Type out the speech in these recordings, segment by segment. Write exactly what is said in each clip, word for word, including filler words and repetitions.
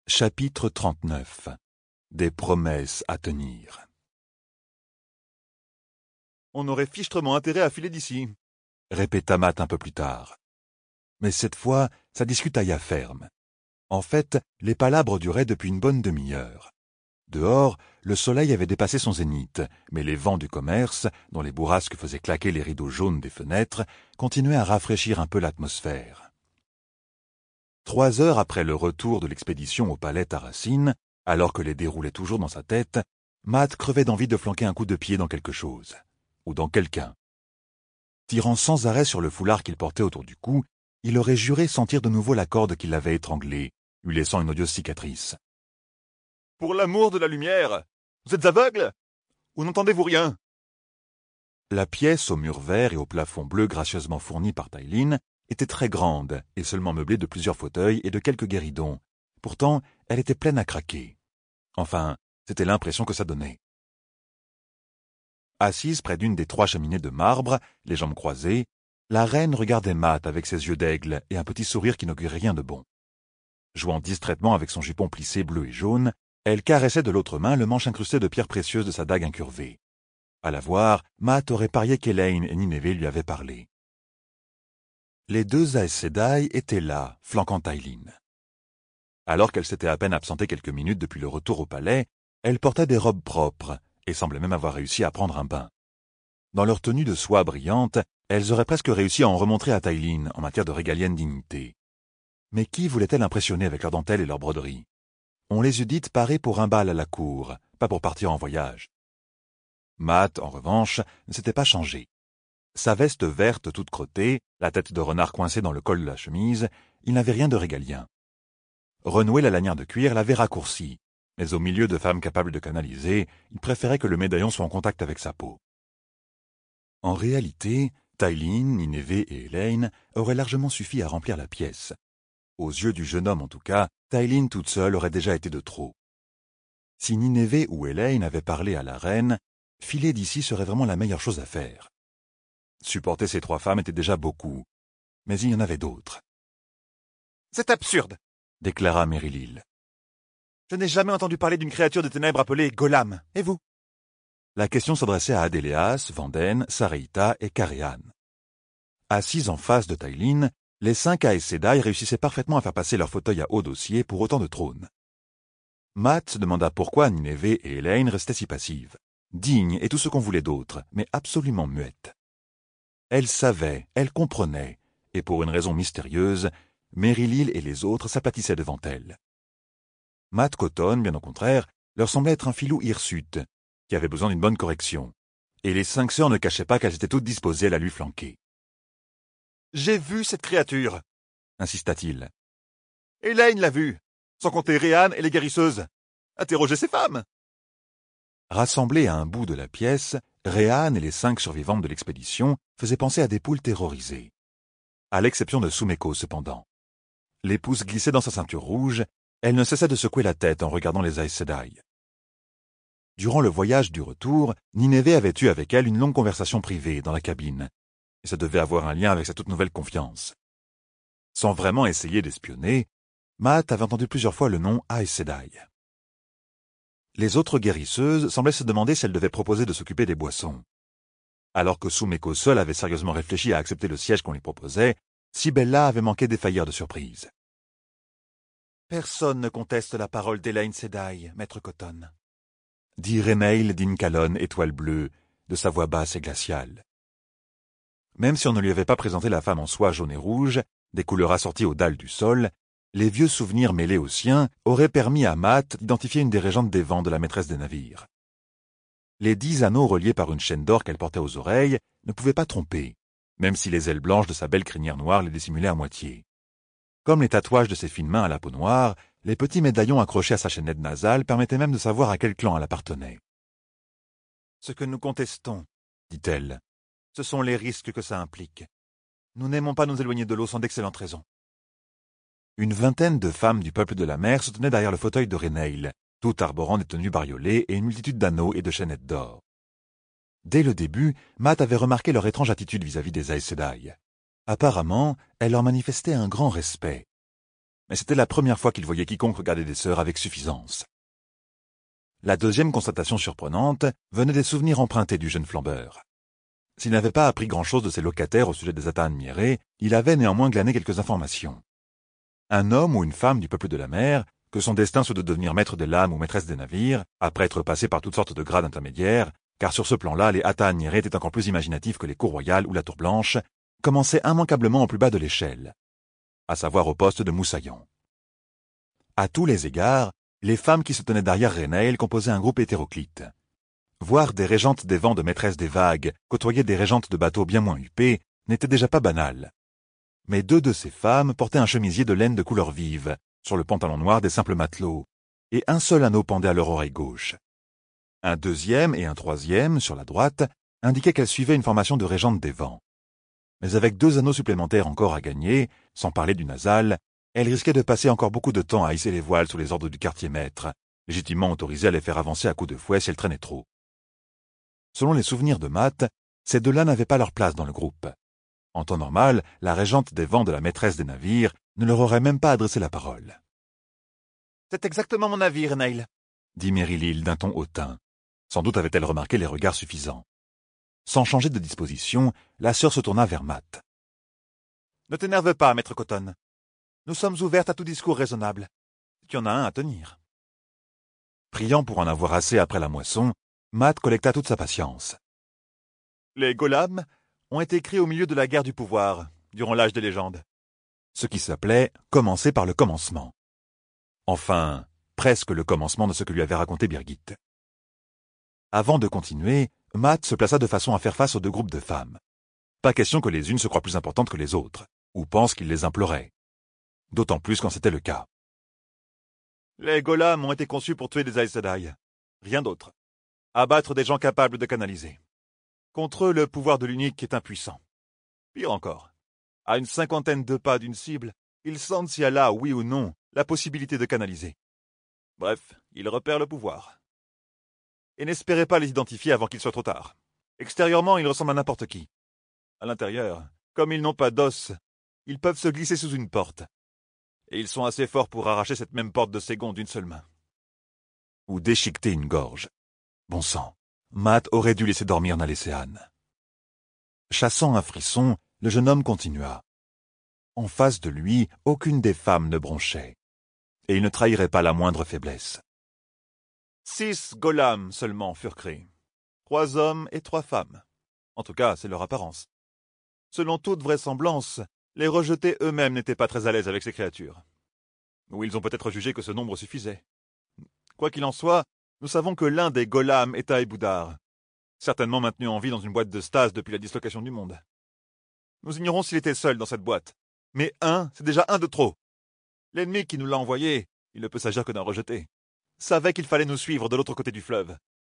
Chapitre trente-neuf. Des promesses à tenir. On aurait fichtrement intérêt à filer d'ici, répéta Matt un peu plus tard. Mais cette fois, ça discutailla ferme. En fait, les palabres duraient depuis une bonne demi-heure. Dehors, le soleil avait dépassé son zénith, mais les vents du commerce, dont les bourrasques faisaient claquer les rideaux jaunes des fenêtres, continuaient à rafraîchir un peu l'atmosphère. Trois heures après le retour de l'expédition au palais Tarracine, alors que les dés roulaient toujours dans sa tête, Matt crevait d'envie de flanquer un coup de pied dans quelque chose, ou dans quelqu'un. Tirant sans arrêt sur le foulard qu'il portait autour du cou, il aurait juré sentir de nouveau la corde qui l'avait étranglé, lui laissant une odieuse cicatrice. « Pour l'amour de la lumière, vous êtes aveugle? Ou n'entendez-vous rien ?» La pièce aux murs verts et au plafond bleu gracieusement fourni par Tailine était très grande et seulement meublée de plusieurs fauteuils et de quelques guéridons. Pourtant, elle était pleine à craquer. Enfin, c'était l'impression que ça donnait. Assise près d'une des trois cheminées de marbre, les jambes croisées, la reine regardait Matt avec ses yeux d'aigle et un petit sourire qui n'augurait rien de bon. Jouant distraitement avec son jupon plissé bleu et jaune, elle caressait de l'autre main le manche incrusté de pierres précieuses de sa dague incurvée. À la voir, Matt aurait parié qu'Elaine et Nineveh lui avaient parlé. Les deux Aes Sedai étaient là, flanquant Tailine. Alors qu'elle s'était à peine absentée quelques minutes depuis le retour au palais, elle portait des robes propres et semblait même avoir réussi à prendre un bain. Dans leur tenue de soie brillante, elles auraient presque réussi à en remontrer à Tailine en matière de régalienne dignité. Mais qui voulait-elle impressionner avec leurs dentelles et leurs broderies? On les eût dites parées pour un bal à la cour, pas pour partir en voyage. Matt, en revanche, ne s'était pas changé. Sa veste verte toute crottée, la tête de renard coincée dans le col de la chemise, il n'avait rien de régalien. Renouer la lanière de cuir l'avait raccourci, mais au milieu de femmes capables de canaliser, il préférait que le médaillon soit en contact avec sa peau. En réalité, Tailine, Nineveh et Elaine auraient largement suffi à remplir la pièce. Aux yeux du jeune homme en tout cas, Tailine toute seule aurait déjà été de trop. Si Nineveh ou Elaine avaient parlé à la reine, filer d'ici serait vraiment la meilleure chose à faire. Supporter ces trois femmes était déjà beaucoup, mais il y en avait d'autres. « C'est absurde !» déclara Merilil. « Je n'ai jamais entendu parler d'une créature des ténèbres appelée Golam, et vous ?» La question s'adressait à Adéléas, Vanden, Sareïta et Caréan. Assises en face de Tailine, les cinq Aes Sedai réussissaient parfaitement à faire passer leur fauteuil à haut dossier pour autant de trônes. Matt se demanda pourquoi Nineveh et Elaine restaient si passives, dignes et tout ce qu'on voulait d'autre, mais absolument muettes. Elle savait, elle comprenait, et pour une raison mystérieuse, Merilil et les autres s'aplatissaient devant elle. Matt Cotton, bien au contraire, leur semblait être un filou hirsute, qui avait besoin d'une bonne correction, et les cinq sœurs ne cachaient pas qu'elles étaient toutes disposées à la lui flanquer. « J'ai vu cette créature !» insista-t-il. « Elaine l'a vue, sans compter Réan et les guérisseuses. Interrogez ces femmes !» Rassemblées à un bout de la pièce, Réan et les cinq survivantes de l'expédition faisaient penser à des poules terrorisées. À l'exception de Sumeko, cependant. Les pouces glissaient dans sa ceinture rouge, elle ne cessait de secouer la tête en regardant les Aes Sedai. Durant le voyage du retour, Nineveh avait eu avec elle une longue conversation privée dans la cabine, et ça devait avoir un lien avec sa toute nouvelle confiance. Sans vraiment essayer d'espionner, Matt avait entendu plusieurs fois le nom Aes Sedai. Les autres guérisseuses semblaient se demander si elles devaient proposer de s'occuper des boissons. Alors que Sumeko seule avait sérieusement réfléchi à accepter le siège qu'on lui proposait, Sibella avait manqué d'effaillir de surprise. « Personne ne conteste la parole d'Elaine Sedai, maître Cotton, » dit Renail d'Incalon, étoile bleue, de sa voix basse et glaciale. Même si on ne lui avait pas présenté la femme en soie jaune et rouge, des couleurs assorties aux dalles du sol, les vieux souvenirs mêlés aux siens auraient permis à Matt d'identifier une des régentes des vents de la maîtresse des navires. Les dix anneaux reliés par une chaîne d'or qu'elle portait aux oreilles ne pouvaient pas tromper, même si les ailes blanches de sa belle crinière noire les dissimulaient à moitié. Comme les tatouages de ses fines mains à la peau noire, les petits médaillons accrochés à sa chaînette nasale permettaient même de savoir à quel clan elle appartenait. « Ce que nous contestons, dit-elle, ce sont les risques que ça implique. Nous n'aimons pas nous éloigner de l'eau sans d'excellentes raisons. » Une vingtaine de femmes du peuple de la mer se tenaient derrière le fauteuil de Renail, toutes arborant des tenues bariolées et une multitude d'anneaux et de chaînettes d'or. Dès le début, Matt avait remarqué leur étrange attitude vis-à-vis des Aes Sedai. Apparemment, elle leur manifestait un grand respect. mais c'était la première fois qu'il voyait quiconque regarder des sœurs avec suffisance. La deuxième constatation surprenante venait des souvenirs empruntés du jeune flambeur. S'il n'avait pas appris grand-chose de ses locataires au sujet des Ata admirés, il avait néanmoins glané quelques informations. Un homme ou une femme du peuple de la mer, que son destin soit de devenir maître des lames ou maîtresse des navires, après être passé par toutes sortes de grades intermédiaires, car sur ce plan-là, les Ata admirés étaient encore plus imaginatifs que les cours royales ou la tour blanche, commençait immanquablement au plus bas de l'échelle, à savoir au poste de moussaillon. À tous les égards, les femmes qui se tenaient derrière Renail composaient un groupe hétéroclite. Voir des régentes des vents de maîtresse des vagues côtoyer des régentes de bateaux bien moins huppées n'était déjà pas banal. Mais deux de ces femmes portaient un chemisier de laine de couleur vive, sur le pantalon noir des simples matelots, et un seul anneau pendait à leur oreille gauche. Un deuxième et un troisième, sur la droite, indiquaient qu'elles suivaient une formation de régente des vents. Mais avec deux anneaux supplémentaires encore à gagner, sans parler du nasal, elles risquaient de passer encore beaucoup de temps à hisser les voiles sous les ordres du quartier-maître, légitimement autorisé à les faire avancer à coups de fouet si elles traînaient trop. Selon les souvenirs de Matt, ces deux-là n'avaient pas leur place dans le groupe. En temps normal, la régente des vents de la maîtresse des navires ne leur aurait même pas adressé la parole. « C'est exactement mon avis, Renail, » dit Mary-Lil d'un ton hautain. Sans doute avait-elle remarqué les regards suffisants. Sans changer de disposition, la sœur se tourna vers Matt. « Ne t'énerve pas, maître Cotton. Nous sommes ouvertes à tout discours raisonnable. Tu en as un à tenir. » Priant pour en avoir assez après la moisson, Matt collecta toute sa patience. « Les Golams ont été créés au milieu de la guerre du pouvoir, durant l'âge des légendes. » Ce qui s'appelait « commencer par le commencement ». Enfin, presque le commencement de ce que lui avait raconté Birgit. Avant de continuer, Matt se plaça de façon à faire face aux deux groupes de femmes. Pas question que les unes se croient plus importantes que les autres, ou pensent qu'il les implorait. D'autant plus quand c'était le cas. Les Golams ont été conçus pour tuer des Aes Sedai. Rien d'autre. Abattre des gens capables de canaliser. Contre eux, le pouvoir de l'unique est impuissant. Pire encore, à une cinquantaine de pas d'une cible, ils sentent s'il y a là, oui ou non, la possibilité de canaliser. Bref, ils repèrent le pouvoir. Et n'espérez pas les identifier avant qu'il soit trop tard. Extérieurement, ils ressemblent à n'importe qui. À l'intérieur, comme ils n'ont pas d'os, ils peuvent se glisser sous une porte. Et ils sont assez forts pour arracher cette même porte de Ségon d'une seule main. Ou déchiqueter une gorge. Bon sang, Matt aurait dû laisser dormir Nalécéane. Chassant un frisson, le jeune homme continua. En face de lui, aucune des femmes ne bronchait. Et il ne trahirait pas la moindre faiblesse. Six Golams seulement furent créés. Trois hommes et trois femmes. En tout cas, c'est leur apparence. Selon toute vraisemblance, les rejetés eux-mêmes n'étaient pas très à l'aise avec ces créatures. Ou ils ont peut-être jugé que ce nombre suffisait. Quoi qu'il en soit, nous savons que l'un des Golams est à Eboudar, certainement maintenu en vie dans une boîte de stase depuis la dislocation du monde. Nous ignorons s'il était seul dans cette boîte, mais un, c'est déjà un de trop. L'ennemi qui nous l'a envoyé, il ne peut s'agir que d'un rejeté, savait qu'il fallait nous suivre de l'autre côté du fleuve.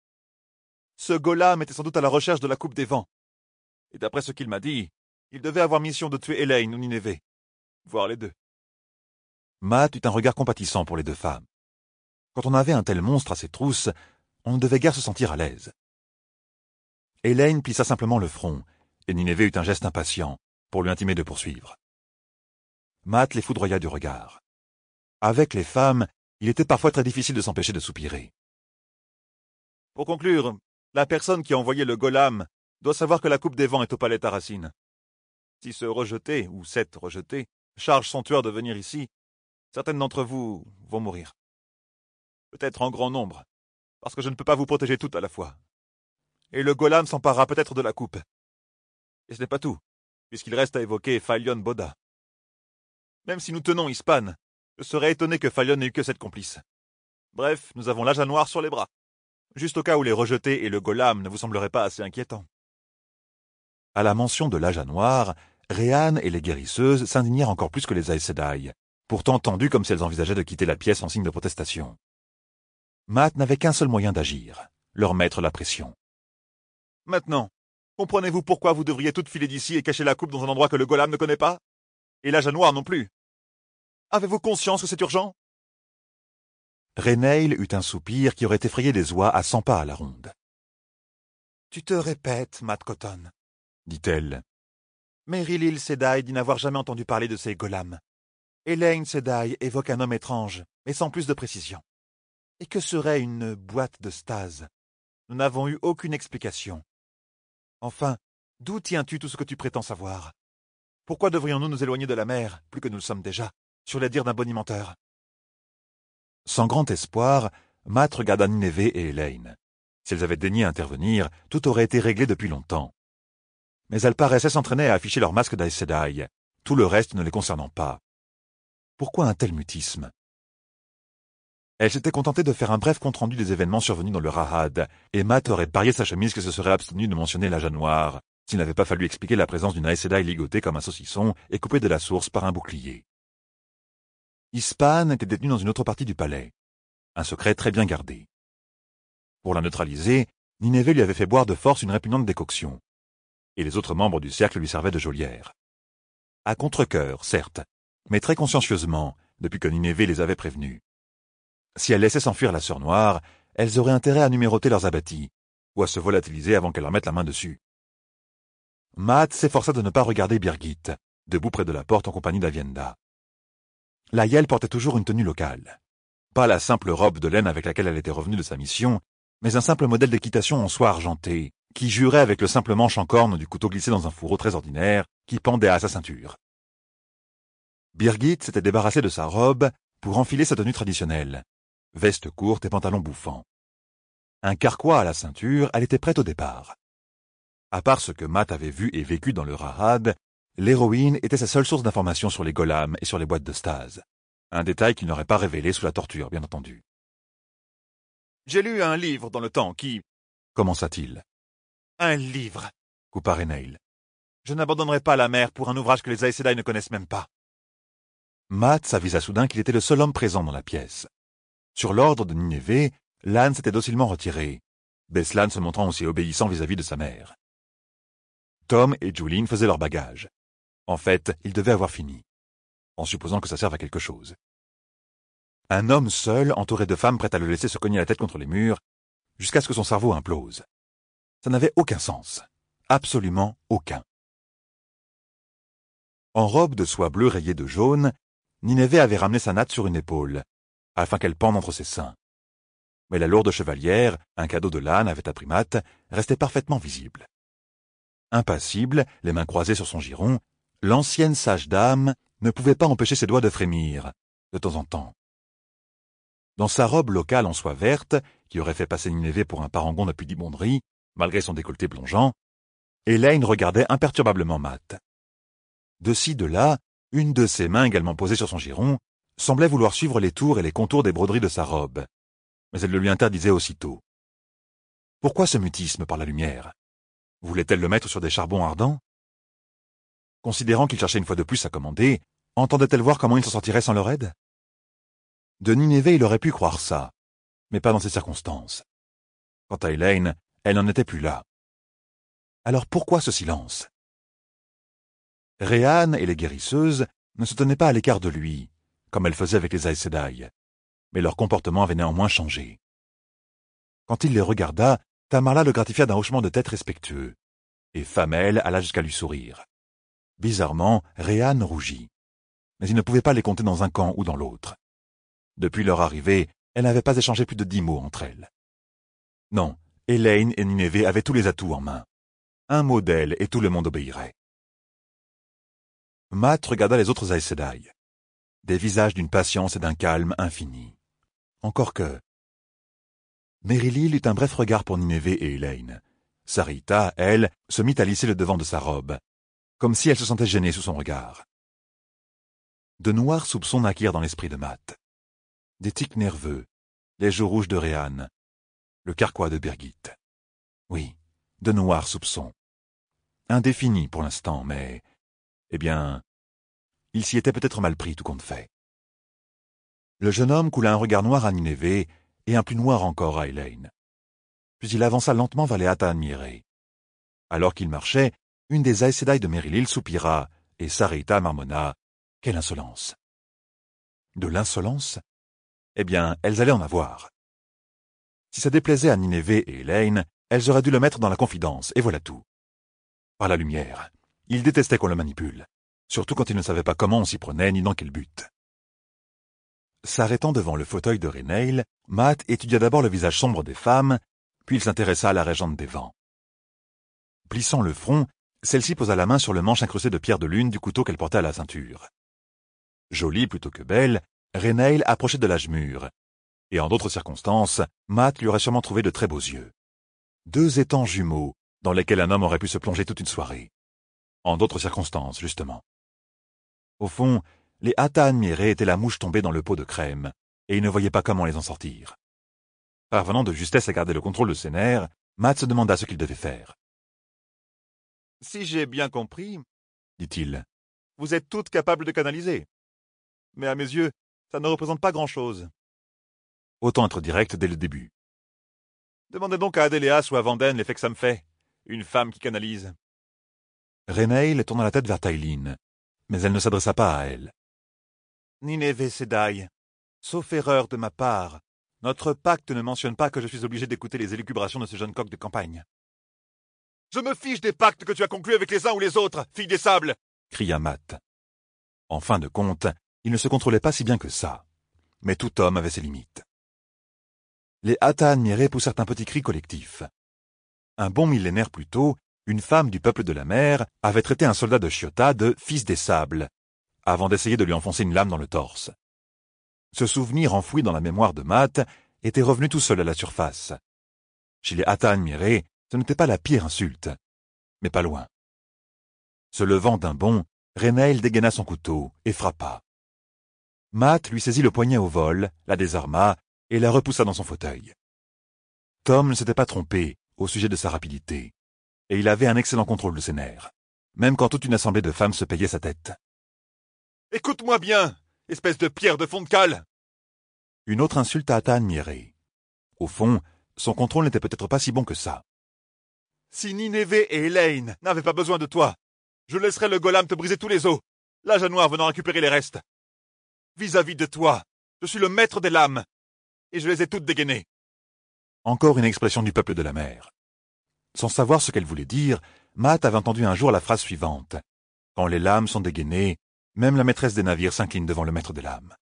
Ce Golam était sans doute à la recherche de la coupe des vents. Et d'après ce qu'il m'a dit, il devait avoir mission de tuer Elaine ou Ninévé, voire les deux. Matt eut un regard compatissant pour les deux femmes. Quand on avait un tel monstre à ses trousses, on ne devait guère se sentir à l'aise. Elaine plissa simplement le front, et Ninévé eut un geste impatient, pour lui intimer de poursuivre. Matt les foudroya du regard. Avec les femmes, il était parfois très difficile de s'empêcher de soupirer. Pour conclure, la personne qui a envoyé le Golam doit savoir que la coupe des vents est au palais Tarasine. Si ce rejeté, ou cette rejetée, charge son tueur de venir ici, certaines d'entre vous vont mourir. Peut-être en grand nombre, parce que je ne peux pas vous protéger toutes à la fois. Et le Golam s'emparera peut-être de la coupe. Et ce n'est pas tout, puisqu'il reste à évoquer Failion Boda. Même si nous tenons Ispan, je serais étonné que Failion n'ait eu que cette complice. Bref, nous avons l'âge à noir sur les bras, juste au cas où les rejetés et le Golam ne vous sembleraient pas assez inquiétants. À la mention de l'âge à noir, Réan et les guérisseuses s'indignèrent encore plus que les Aes Sedai, pourtant tendues comme si elles envisageaient de quitter la pièce en signe de protestation. Matt n'avait qu'un seul moyen d'agir, leur mettre la pression. Maintenant, comprenez-vous pourquoi vous devriez toutes filer d'ici et cacher la coupe dans un endroit que le Golam ne connaît pas? Et l'âge à noir non plus. Avez-vous conscience que c'est urgent? Renail eut un soupir qui aurait effrayé des oies à cent pas à la ronde. « Tu te répètes, Matt Cotton, » dit-elle. Mary-Lil Sedai dit n'avoir jamais entendu parler de ces Golams. Elaine Sedai évoque un homme étrange, mais sans plus de précision. Et que serait une boîte de stase? Nous n'avons eu aucune explication. Enfin, d'où tiens-tu tout ce que tu prétends savoir? Pourquoi devrions-nous nous éloigner de la mer, plus que nous le sommes déjà, sur les dires d'un bonimenteur? Sans grand espoir, Matt regarda Nineveh et Elaine. Si elles avaient daigné intervenir, tout aurait été réglé depuis longtemps. Mais elles paraissaient s'entraîner à afficher leur masque d'Aes Sedai, tout le reste ne les concernant pas. Pourquoi un tel mutisme? Elle s'était contentée de faire un bref compte-rendu des événements survenus dans le Rahad, et Matt aurait parié sa chemise que se serait abstenu de mentionner l'Aja noir, s'il n'avait pas fallu expliquer la présence d'une Aes Sedai ligotée comme un saucisson et coupée de la source par un bouclier. Ispan était détenu dans une autre partie du palais, un secret très bien gardé. Pour la neutraliser, Nineveh lui avait fait boire de force une répugnante décoction, et les autres membres du cercle lui servaient de geôlière. À contre-cœur, certes, mais très consciencieusement, depuis que Nineveh les avait prévenus. Si elles laissaient s'enfuir la sœur noire, elles auraient intérêt à numéroter leurs abattis, ou à se volatiliser avant qu'elle leur mette la main dessus. Matt s'efforça de ne pas regarder Birgit, debout près de la porte en compagnie d'Avienda. La Yel portait toujours une tenue locale. Pas la simple robe de laine avec laquelle elle était revenue de sa mission, mais un simple modèle d'équitation en soie argentée, qui jurait avec le simple manche en corne du couteau glissé dans un fourreau très ordinaire, qui pendait à sa ceinture. Birgit s'était débarrassée de sa robe pour enfiler sa tenue traditionnelle, veste courte et pantalon bouffant. Un carquois à la ceinture, elle était prête au départ. À part ce que Matt avait vu et vécu dans le Rahad, l'héroïne était sa seule source d'informations sur les golams et sur les boîtes de stase. Un détail qu'il n'aurait pas révélé sous la torture, bien entendu. « J'ai lu un livre dans le temps qui... » commença-t-il. « Un livre, » coupa Renail. « Je n'abandonnerai pas la mer pour un ouvrage que les Aes Sedai ne connaissent même pas. » Matt s'avisa soudain qu'il était le seul homme présent dans la pièce. Sur l'ordre de Nineveh, Lan s'était docilement retiré, Beslan se montrant aussi obéissant vis-à-vis de sa mère. Tom et Julien faisaient leur bagage. En fait, ils devaient avoir fini, en supposant que ça serve à quelque chose. Un homme seul, entouré de femmes prêtes à le laisser se cogner la tête contre les murs, jusqu'à ce que son cerveau implose. Ça n'avait aucun sens. Absolument aucun. En robe de soie bleue rayée de jaune, Nineveh avait ramené sa natte sur une épaule, afin qu'elle pende entre ses seins. Mais la lourde chevalière, un cadeau de l'âne avait appris Matt, restait parfaitement visible. Impassible, les mains croisées sur son giron, l'ancienne sage dame ne pouvait pas empêcher ses doigts de frémir, de temps en temps. Dans sa robe locale en soie verte, qui aurait fait passer Nineveh pour un parangon de pudibonderie, malgré son décolleté plongeant, Elaine regardait imperturbablement Matt. De ci, de là, une de ses mains également posée sur son giron, semblait vouloir suivre les tours et les contours des broderies de sa robe, mais elle le lui interdisait aussitôt. Pourquoi ce mutisme par la lumière? Voulait-elle le mettre sur des charbons ardents? Considérant qu'il cherchait une fois de plus à commander, entendait-elle voir comment il s'en sortirait sans leur aide? De Nineveh, il aurait pu croire ça, mais pas dans ces circonstances. Quant à Elaine, elle n'en était plus là. Alors pourquoi ce silence? Réan et les guérisseuses ne se tenaient pas à l'écart de lui, comme elles faisaient avec les Aes Sedai, mais leur comportement avait néanmoins changé. Quand il les regarda, Tamarla le gratifia d'un hochement de tête respectueux, et Famel alla jusqu'à lui sourire. Bizarrement, Réan rougit, mais il ne pouvait pas les compter dans un camp ou dans l'autre. Depuis leur arrivée, elle n'avait pas échangé plus de dix mots entre elles. Non, Elaine et Nineveh avaient tous les atouts en main. Un mot d'elle et tout le monde obéirait. Matt regarda les autres Aes Sedai. Des visages d'une patience et d'un calme infini. Encore que... Merilil eut un bref regard pour Nineveh et Elaine. Sarita, elle, se mit à lisser le devant de sa robe, comme si elle se sentait gênée sous son regard. De noirs soupçons naquirent dans l'esprit de Matt. Des tics nerveux, les joues rouges de Réan, le carquois de Birgit. Oui, de noirs soupçons. Indéfinis pour l'instant, mais... Eh bien, il s'y était peut-être mal pris tout compte fait. Le jeune homme coula un regard noir à Nineveh et un plus noir encore à Elaine. Puis il avança lentement vers les Hatan Miré. Alors qu'il marchait, une des Aes Sedai de Merilil soupira et Sarita marmonna. Quelle insolence! De l'insolence? Eh bien, elles allaient en avoir. Si ça déplaisait à Nineveh et Elaine, elles auraient dû le mettre dans la confidence, et voilà tout. Par la lumière, il détestait qu'on le manipule. surtout quand il ne savait pas comment on s'y prenait ni dans quel but. S'arrêtant devant le fauteuil de Renail, Matt étudia d'abord le visage sombre des femmes, puis il s'intéressa à la régente des vents. Plissant le front, celle-ci posa la main sur le manche incrusté de pierre de lune du couteau qu'elle portait à la ceinture. Jolie plutôt que belle, Renail approchait de l'âge mûr, et en d'autres circonstances, Matt lui aurait sûrement trouvé de très beaux yeux. Deux étangs jumeaux, dans lesquels un homme aurait pu se plonger toute une soirée. En d'autres circonstances, justement. Au fond, les Hata admirés étaient la mouche tombée dans le pot de crème, et il ne voyait pas comment les en sortir. Parvenant de justesse à garder le contrôle de ses nerfs, Matt se demanda ce qu'il devait faire. « Si j'ai bien compris, dit-il, vous êtes toutes capables de canaliser. Mais à mes yeux, ça ne représente pas grand-chose. » Autant être direct dès le début. Demandez donc à Adéléas ou à Vanden l'effet que ça me fait. Une femme qui canalise. Renail tourna la tête vers Tailine, mais elle ne s'adressa pas à elle. Nineveh Sedai, sauf erreur de ma part, notre pacte ne mentionne pas que je suis obligé d'écouter les élucubrations de ce jeune coq de campagne. « Je me fiche des pactes que tu as conclus avec les uns ou les autres, fille des sables !» cria Matt. En fin de compte, il ne se contrôlait pas si bien que ça. Mais tout homme avait ses limites. Les Hata admirés poussèrent un petit cri collectif. Un bon millénaire plus tôt, une femme du peuple de la mer avait traité un soldat de Chiota de « fils des sables », avant d'essayer de lui enfoncer une lame dans le torse. Ce souvenir enfoui dans la mémoire de Matt était revenu tout seul à la surface. Chez les Hata admirés, ce n'était pas la pire insulte, mais pas loin. Se levant d'un bond, Renail dégaina son couteau et frappa. Matt lui saisit le poignet au vol, la désarma et la repoussa dans son fauteuil. Tom ne s'était pas trompé au sujet de sa rapidité, et il avait un excellent contrôle de ses nerfs, même quand toute une assemblée de femmes se payait sa tête. « Écoute-moi bien, espèce de pierre de fond de cale !» Une autre insulte à Hata admiré. Au fond, son contrôle n'était peut-être pas si bon que ça. « Si Nineveh et Elaine n'avaient pas besoin de toi, je laisserais le golem te briser tous les os, l'âge à noir venant récupérer les restes. Vis-à-vis de toi, je suis le maître des lames, et je les ai toutes dégainées. » Encore une expression du peuple de la mer. Sans savoir ce qu'elle voulait dire, Matt avait entendu un jour la phrase suivante. Quand les lames sont dégainées, même la maîtresse des navires s'incline devant le maître des lames.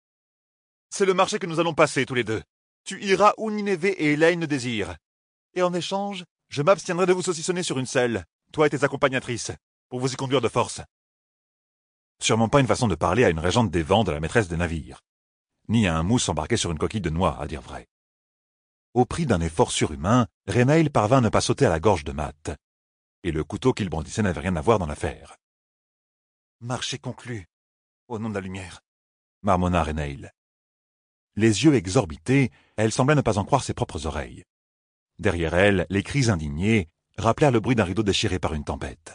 « C'est le marché que nous allons passer tous les deux. Tu iras où Nineveh et Elaine le désirent. Et en échange, je m'abstiendrai de vous saucissonner sur une selle, toi et tes accompagnatrices, pour vous y conduire de force. » Sûrement pas une façon de parler à une régente des vents de la maîtresse des navires, ni à un mousse embarqué sur une coquille de noix, à dire vrai. Au prix d'un effort surhumain, Renail parvint à ne pas sauter à la gorge de Matt, et le couteau qu'il brandissait n'avait rien à voir dans l'affaire. « Marché conclu, au nom de la lumière, » marmonna Renail. Les yeux exorbités, elle semblait ne pas en croire ses propres oreilles. Derrière elle, les cris indignés rappelèrent le bruit d'un rideau déchiré par une tempête.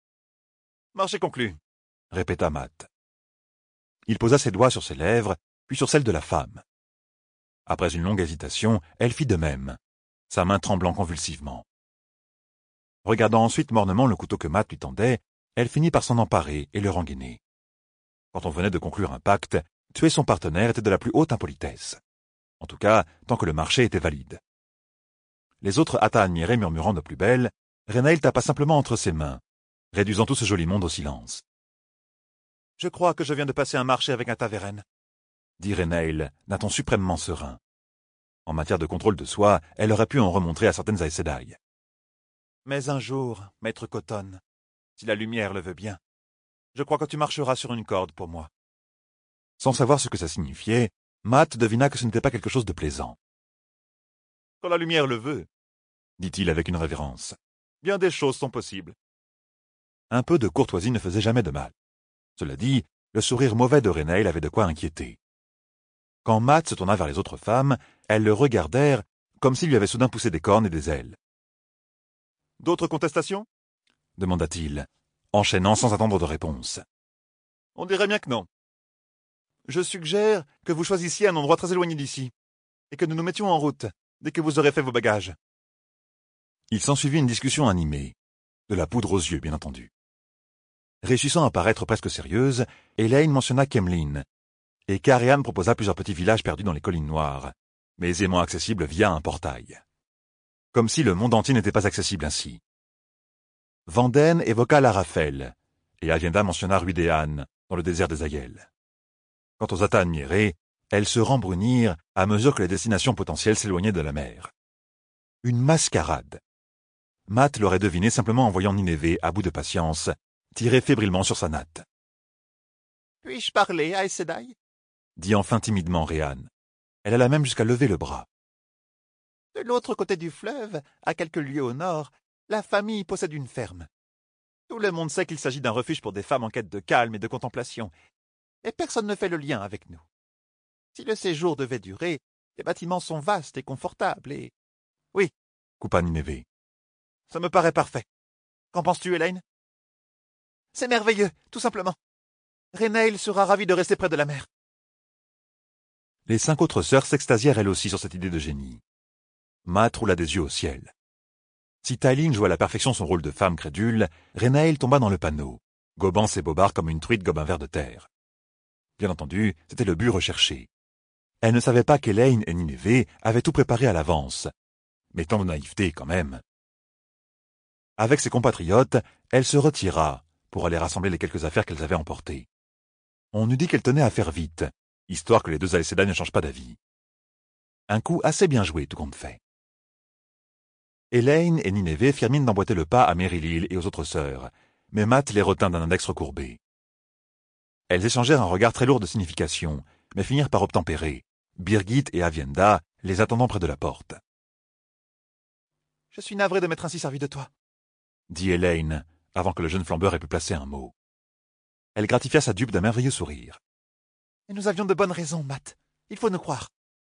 « Marché conclu, » répéta Matt. Il posa ses doigts sur ses lèvres, puis sur celles de la femme. Après une longue hésitation, elle fit de même, sa main tremblant convulsivement. Regardant ensuite mornement le couteau que Matt lui tendait, elle finit par s'en emparer et le rengainer. Quand on venait de conclure un pacte, tuer son partenaire était de la plus haute impolitesse. En tout cas, tant que le marché était valide. Les autres Hata admirés murmurant de plus belle, Renail tapa simplement entre ses mains, réduisant tout ce joli monde au silence. « Je crois que je viens de passer un marché avec un taverne, » dit Renail, d'un ton suprêmement serein. En matière de contrôle de soi, elle aurait pu en remontrer à certaines Aes Sedai. « Mais un jour, maître Cotton, si la lumière le veut bien, je crois que tu marcheras sur une corde pour moi. » Sans savoir ce que ça signifiait, Matt devina que ce n'était pas quelque chose de plaisant. « Quand la lumière le veut, » dit-il avec une révérence, « bien des choses sont possibles. » Un peu de courtoisie ne faisait jamais de mal. Cela dit, le sourire mauvais de Renail avait de quoi inquiéter. Quand Matt se tourna vers les autres femmes, elles le regardèrent comme s'il lui avait soudain poussé des cornes et des ailes. « D'autres contestations » demanda-t-il, enchaînant sans attendre de réponse. « On dirait bien que non. Je suggère que vous choisissiez un endroit très éloigné d'ici, et que nous nous mettions en route, dès que vous aurez fait vos bagages. » Il s'ensuivit une discussion animée, de la poudre aux yeux, bien entendu. Réussissant à paraître presque sérieuse, Elaine mentionna Kemlin, et Karian proposa plusieurs petits villages perdus dans les collines noires, mais aisément accessibles via un portail. Comme si le monde entier n'était pas accessible ainsi. Vanden évoqua l'Arafel, et Avienda mentionna Ruidéane, dans le désert des Ayels. Quant aux Ata admirés, elles se rembrunirent à mesure que les destinations potentielles s'éloignaient de la mer. Une mascarade. Matt l'aurait deviné simplement en voyant Nineveh, à bout de patience, tirer fébrilement sur sa natte. « Puis-je parler à Aes Sedai » dit enfin timidement Réane. Elle alla même jusqu'à lever le bras. « De l'autre côté du fleuve, à quelques lieues au nord, la famille possède une ferme. Tout le monde sait qu'il s'agit d'un refuge pour des femmes en quête de calme et de contemplation, et personne ne fait le lien avec nous. Si le séjour devait durer, les bâtiments sont vastes et confortables, et... » « Oui, » coupa Nineveh. « Ça me paraît parfait. Qu'en penses-tu, Elaine ?»« C'est merveilleux, tout simplement. Renail sera ravie de rester près de la mer. » Les cinq autres sœurs s'extasièrent elles aussi sur cette idée de génie. Matt roula des yeux au ciel. Si Tailine jouait à la perfection son rôle de femme crédule, Renail tomba dans le panneau, gobant ses bobards comme une truite gobe un ver de terre. Bien entendu, c'était le but recherché. Elle ne savait pas qu'Elaine et Nineveh avaient tout préparé à l'avance. Mais tant de naïveté, quand même. Avec ses compatriotes, elle se retira pour aller rassembler les quelques affaires qu'elles avaient emportées. On eût dit qu'elle tenait à faire vite, histoire que les deux Aes Sedai ne changent pas d'avis. Un coup assez bien joué, tout compte fait. Elaine et Nineveh firent mine d'emboîter le pas à Merilil et aux autres sœurs, mais Matt les retint d'un index recourbé. Elles échangèrent un regard très lourd de signification, mais finirent par obtempérer, Birgit et Avienda les attendant près de la porte. « Je suis navré de m'être ainsi servi de toi, » dit Elaine, avant que le jeune flambeur ait pu placer un mot. Elle gratifia sa dupe d'un merveilleux sourire. « Et nous avions de bonnes raisons, Matt. Il faut nous croire. »«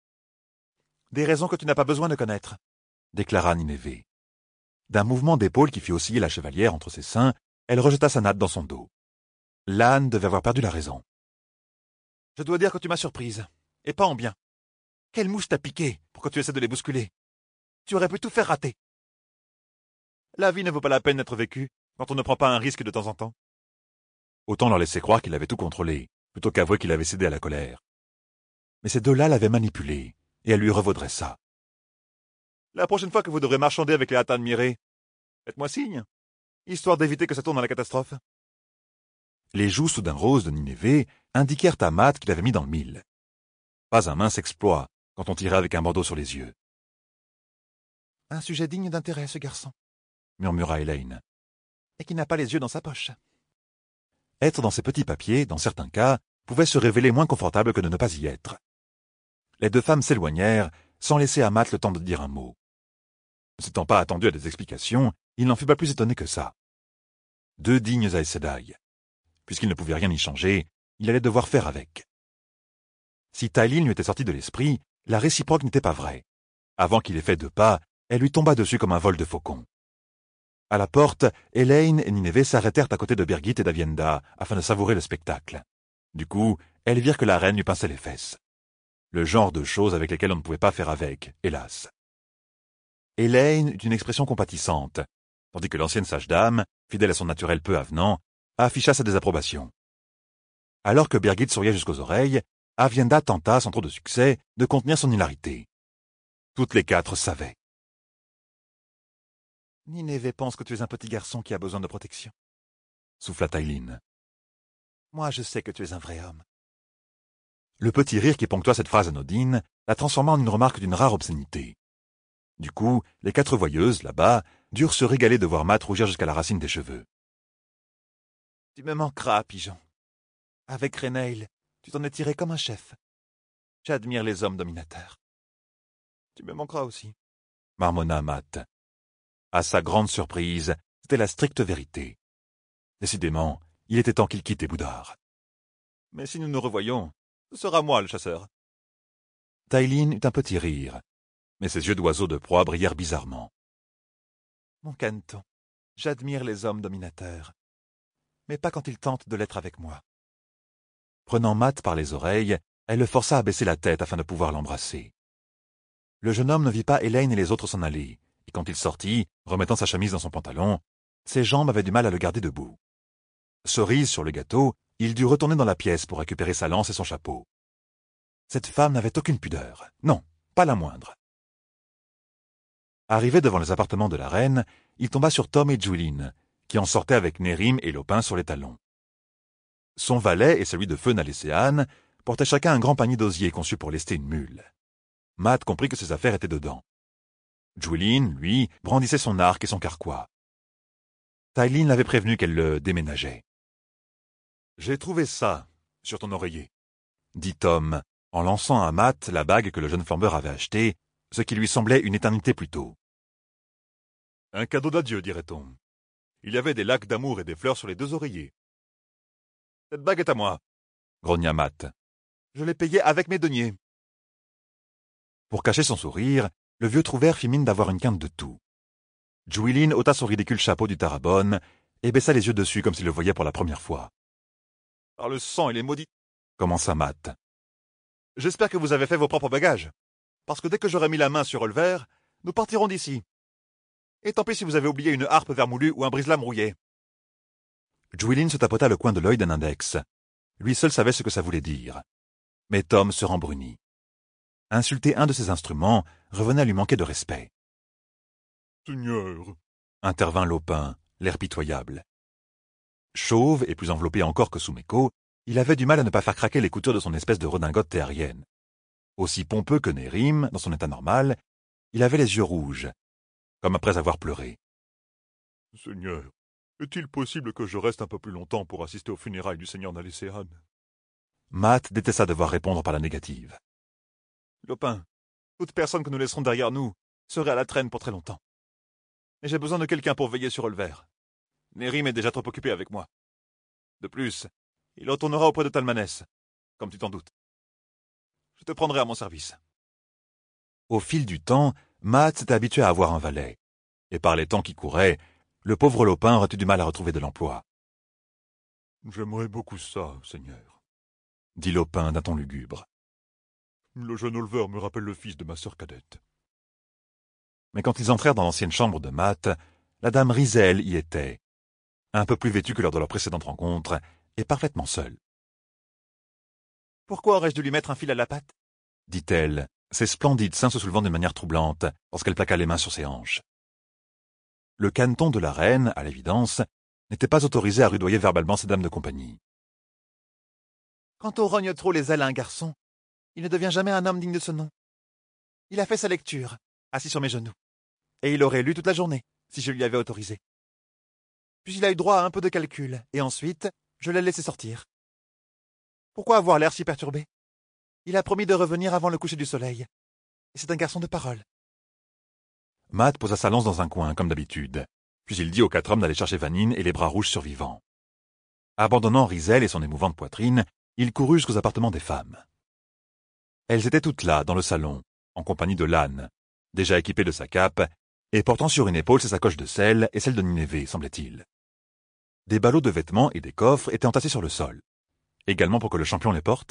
Des raisons que tu n'as pas besoin de connaître, » déclara Nineveh. D'un mouvement d'épaule qui fit osciller la chevalière entre ses seins, elle rejeta sa natte dans son dos. L'âne devait avoir perdu la raison. « Je dois dire que tu m'as surprise, et pas en bien. Quelle mouche t'a piqué pour que tu essaies de les bousculer? Tu aurais pu tout faire rater. La vie ne vaut pas la peine d'être vécue quand on ne prend pas un risque de temps en temps. » Autant leur laisser croire qu'il avait tout contrôlé, plutôt qu'avouer qu'il avait cédé à la colère. Mais ces deux-là l'avaient manipulé, et elle lui revaudrait ça. « La prochaine fois que vous devrez marchander avec les Ata admirés, faites-moi signe, histoire d'éviter que ça tourne à la catastrophe. » Les joues soudain roses de Nineveh indiquèrent à Matt qu'il avait mis dans le mille. Pas un mince exploit quand on tirait avec un bandeau sur les yeux. « Un sujet digne d'intérêt, ce garçon, » murmura Elaine. « Et qui n'a pas les yeux dans sa poche. » Être dans ces petits papiers, dans certains cas, pouvait se révéler moins confortable que de ne pas y être. Les deux femmes s'éloignèrent, sans laisser à Matt le temps de dire un mot. Ne s'étant pas attendu à des explications, il n'en fut pas plus étonné que ça. Deux dignes Aes Sedai. Puisqu'il ne pouvait rien y changer, il allait devoir faire avec. Si Tailine lui était sortie de l'esprit, la réciproque n'était pas vraie. Avant qu'il ait fait deux pas, elle lui tomba dessus comme un vol de faucon. À la porte, Elaine et Nineveh s'arrêtèrent à côté de Birgit et d'Avienda afin de savourer le spectacle. Du coup, elles virent que la reine lui pinçait les fesses. Le genre de choses avec lesquelles on ne pouvait pas faire avec, hélas. Elaine eut une expression compatissante, tandis que l'ancienne sage-dame, fidèle à son naturel peu avenant, afficha sa désapprobation. Alors que Birgit souriait jusqu'aux oreilles, Avienda tenta, sans trop de succès, de contenir son hilarité. Toutes les quatre savaient. « Nineveh pense que tu es un petit garçon qui a besoin de protection, » souffla Tailine. « Moi, je sais que tu es un vrai homme. » Le petit rire qui ponctua cette phrase anodine la transforma en une remarque d'une rare obscénité. Du coup, les quatre voyeuses, là-bas, durent se régaler de voir Matt rougir jusqu'à la racine des cheveux. « Tu me manqueras, pigeon. Avec Renail, tu t'en es tiré comme un chef. J'admire les hommes dominateurs. Tu me manqueras aussi, » marmonna Matt. À sa grande surprise, c'était la stricte vérité. Décidément, il était temps qu'il quitte Boudard. « Mais si nous nous revoyons, ce sera moi le chasseur. » Tailine eut un petit rire, mais ses yeux d'oiseau de proie brillèrent bizarrement. « Mon caneton, j'admire les hommes dominateurs, mais pas quand ils tentent de l'être avec moi. » Prenant Matt par les oreilles, elle le força à baisser la tête afin de pouvoir l'embrasser. Le jeune homme ne vit pas Elaine et les autres s'en aller, et quand il sortit, remettant sa chemise dans son pantalon, ses jambes avaient du mal à le garder debout. Cerise sur le gâteau, il dut retourner dans la pièce pour récupérer sa lance et son chapeau. Cette femme n'avait aucune pudeur. Non, pas la moindre. Arrivé devant les appartements de la reine, il tomba sur Tom et Juline, qui en sortaient avec Nérim et Lopin sur les talons. Son valet et celui de feu Nalécéane portaient chacun un grand panier d'osier conçu pour lester une mule. Matt comprit que ses affaires étaient dedans. Juilin, lui, brandissait son arc et son carquois. Tywin l'avait prévenu qu'elle le déménageait. « J'ai trouvé ça sur ton oreiller, » dit Tom, en lançant à Matt la bague que le jeune flambeur avait achetée, ce qui lui semblait une éternité plus tôt. « Un cadeau d'adieu, dirait-on. Il y avait des lacs d'amour et des fleurs sur les deux oreillers. »« Cette bague est à moi, » grogna Matt. « Je l'ai payée avec mes deniers. » Pour cacher son sourire, le vieux trouvère fit mine d'avoir une quinte de tout. Juilin ôta son ridicule chapeau du tarabonne et baissa les yeux dessus comme s'il le voyait pour la première fois. « Par le sang et les maudits, » commença Matt. « J'espère que vous avez fait vos propres bagages, parce que dès que j'aurai mis la main sur Olver, nous partirons d'ici. Et tant pis si vous avez oublié une harpe vermoulue ou un brise-lames rouillé. » Juilin se tapota le coin de l'œil d'un index. Lui seul savait ce que ça voulait dire. Mais Tom se rembrunit. Insulter un de ses instruments revenait à lui manquer de respect. « Seigneur » intervint Lopin, l'air pitoyable. Chauve et plus enveloppé encore que Sumeko, il avait du mal à ne pas faire craquer les coutures de son espèce de redingote théarienne. Aussi pompeux que Nérim, dans son état normal, il avait les yeux rouges, comme après avoir pleuré. « Seigneur, est-il possible que je reste un peu plus longtemps pour assister aux funérailles du seigneur Nalécéane ?» Matt détesta devoir répondre par la négative. « Lopin, toute personne que nous laisserons derrière nous serait à la traîne pour très longtemps. Mais j'ai besoin de quelqu'un pour veiller sur Olver. Nérim est déjà trop occupé avec moi. De plus, il retournera auprès de Talmanès, comme tu t'en doutes. Je te prendrai à mon service. » Au fil du temps, Matt s'était habitué à avoir un valet. Et par les temps qui couraient, le pauvre Lopin aurait eu du mal à retrouver de l'emploi. « J'aimerais beaucoup ça, Seigneur, » dit Lopin d'un ton lugubre. « Le jeune Olver me rappelle le fils de ma sœur cadette. » Mais quand ils entrèrent dans l'ancienne chambre de Matt, la dame Rizel y était, un peu plus vêtue que lors de leur précédente rencontre, et parfaitement seule. « Pourquoi aurais-je dû lui mettre un fil à la patte ?» dit-elle, ses splendides seins se soulevant d'une manière troublante lorsqu'elle plaqua les mains sur ses hanches. Le caneton de la reine, à l'évidence, n'était pas autorisé à rudoyer verbalement ses dames de compagnie. « Quand on rogne trop les ailes à un garçon, il ne devient jamais un homme digne de ce nom. Il a fait sa lecture, assis sur mes genoux, et il aurait lu toute la journée, si je lui avais autorisé. Puis il a eu droit à un peu de calcul, et ensuite, je l'ai laissé sortir. Pourquoi avoir l'air si perturbé? Il a promis de revenir avant le coucher du soleil, et c'est un garçon de parole. » Matt posa sa lance dans un coin, comme d'habitude, puis il dit aux quatre hommes d'aller chercher Vanine et les bras rouges survivants. Abandonnant Rizel et son émouvante poitrine, il courut jusqu'aux appartements des femmes. Elles étaient toutes là, dans le salon, en compagnie de l'âne, déjà équipé de sa cape, et portant sur une épaule ses sacoches de sel et celle de Nineveh, semblait-il. Des ballots de vêtements et des coffres étaient entassés sur le sol. Également pour que le champion les porte.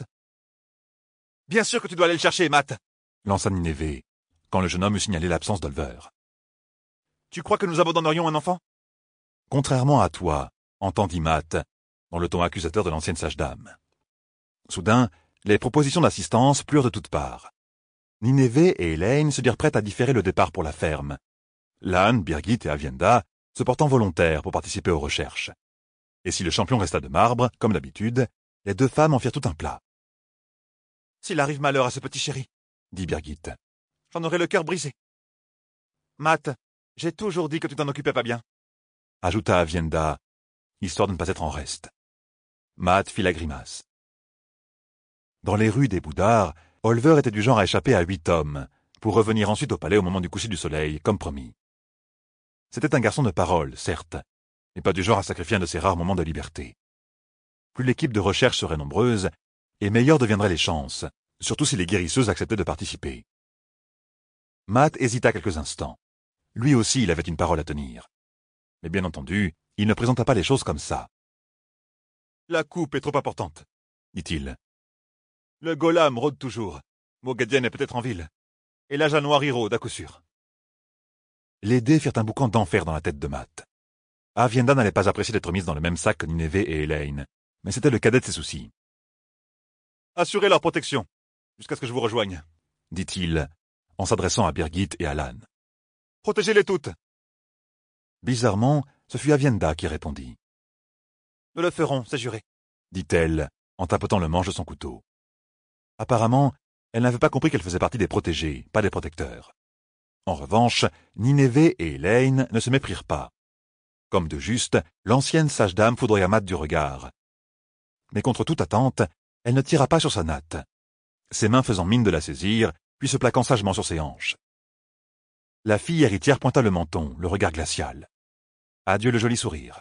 « Bien sûr que tu dois aller le chercher, Matt !» lança Nineveh, quand le jeune homme eut signalé l'absence d'Olver. « Tu crois que nous abandonnerions un enfant ?»« Contrairement à toi, » entendit Matt, dans le ton accusateur de l'ancienne sage-dame. Soudain, les propositions d'assistance plurent de toutes parts. Nineveh et Elaine se dirent prêtes à différer le départ pour la ferme. Lan, Birgit et Avienda se portant volontaires pour participer aux recherches. Et si le champion resta de marbre, comme d'habitude, les deux femmes en firent tout un plat. « S'il arrive malheur à ce petit chéri, » dit Birgit, « j'en aurai le cœur brisé. »« Matt, j'ai toujours dit que tu t'en occupais pas bien, » ajouta Avienda, histoire de ne pas être en reste. Matt fit la grimace. Dans les rues des Boudards, Olver était du genre à échapper à huit hommes, pour revenir ensuite au palais au moment du coucher du soleil, comme promis. C'était un garçon de parole, certes, mais pas du genre à sacrifier un de ses rares moments de liberté. Plus l'équipe de recherche serait nombreuse, et meilleures deviendraient les chances, surtout si les guérisseuses acceptaient de participer. Matt hésita quelques instants. Lui aussi, il avait une parole à tenir. Mais bien entendu, il ne présenta pas les choses comme ça. « La coupe est trop importante, » dit-il. « Le Golam rôde toujours. Moghedien est peut-être en ville. Et la Janoirie rôde, à coup sûr. » Les dés firent un boucan d'enfer dans la tête de Matt. Avienda n'allait pas apprécier d'être mise dans le même sac que Nineveh et Elaine, mais c'était le cadet de ses soucis. « Assurez leur protection, jusqu'à ce que je vous rejoigne, » dit-il, en s'adressant à Birgit et à Lan. « Protégez-les toutes !» Bizarrement, ce fut Avienda qui répondit. « Nous le ferons, c'est juré, » dit-elle, en tapotant le manche de son couteau. Apparemment, elle n'avait pas compris qu'elle faisait partie des protégés, pas des protecteurs. En revanche, Nineveh et Elaine ne se méprirent pas. Comme de juste, l'ancienne sage-dame foudroya Matt du regard. Mais contre toute attente, elle ne tira pas sur sa natte, ses mains faisant mine de la saisir, puis se plaquant sagement sur ses hanches. La fille héritière pointa le menton, le regard glacial. Adieu le joli sourire.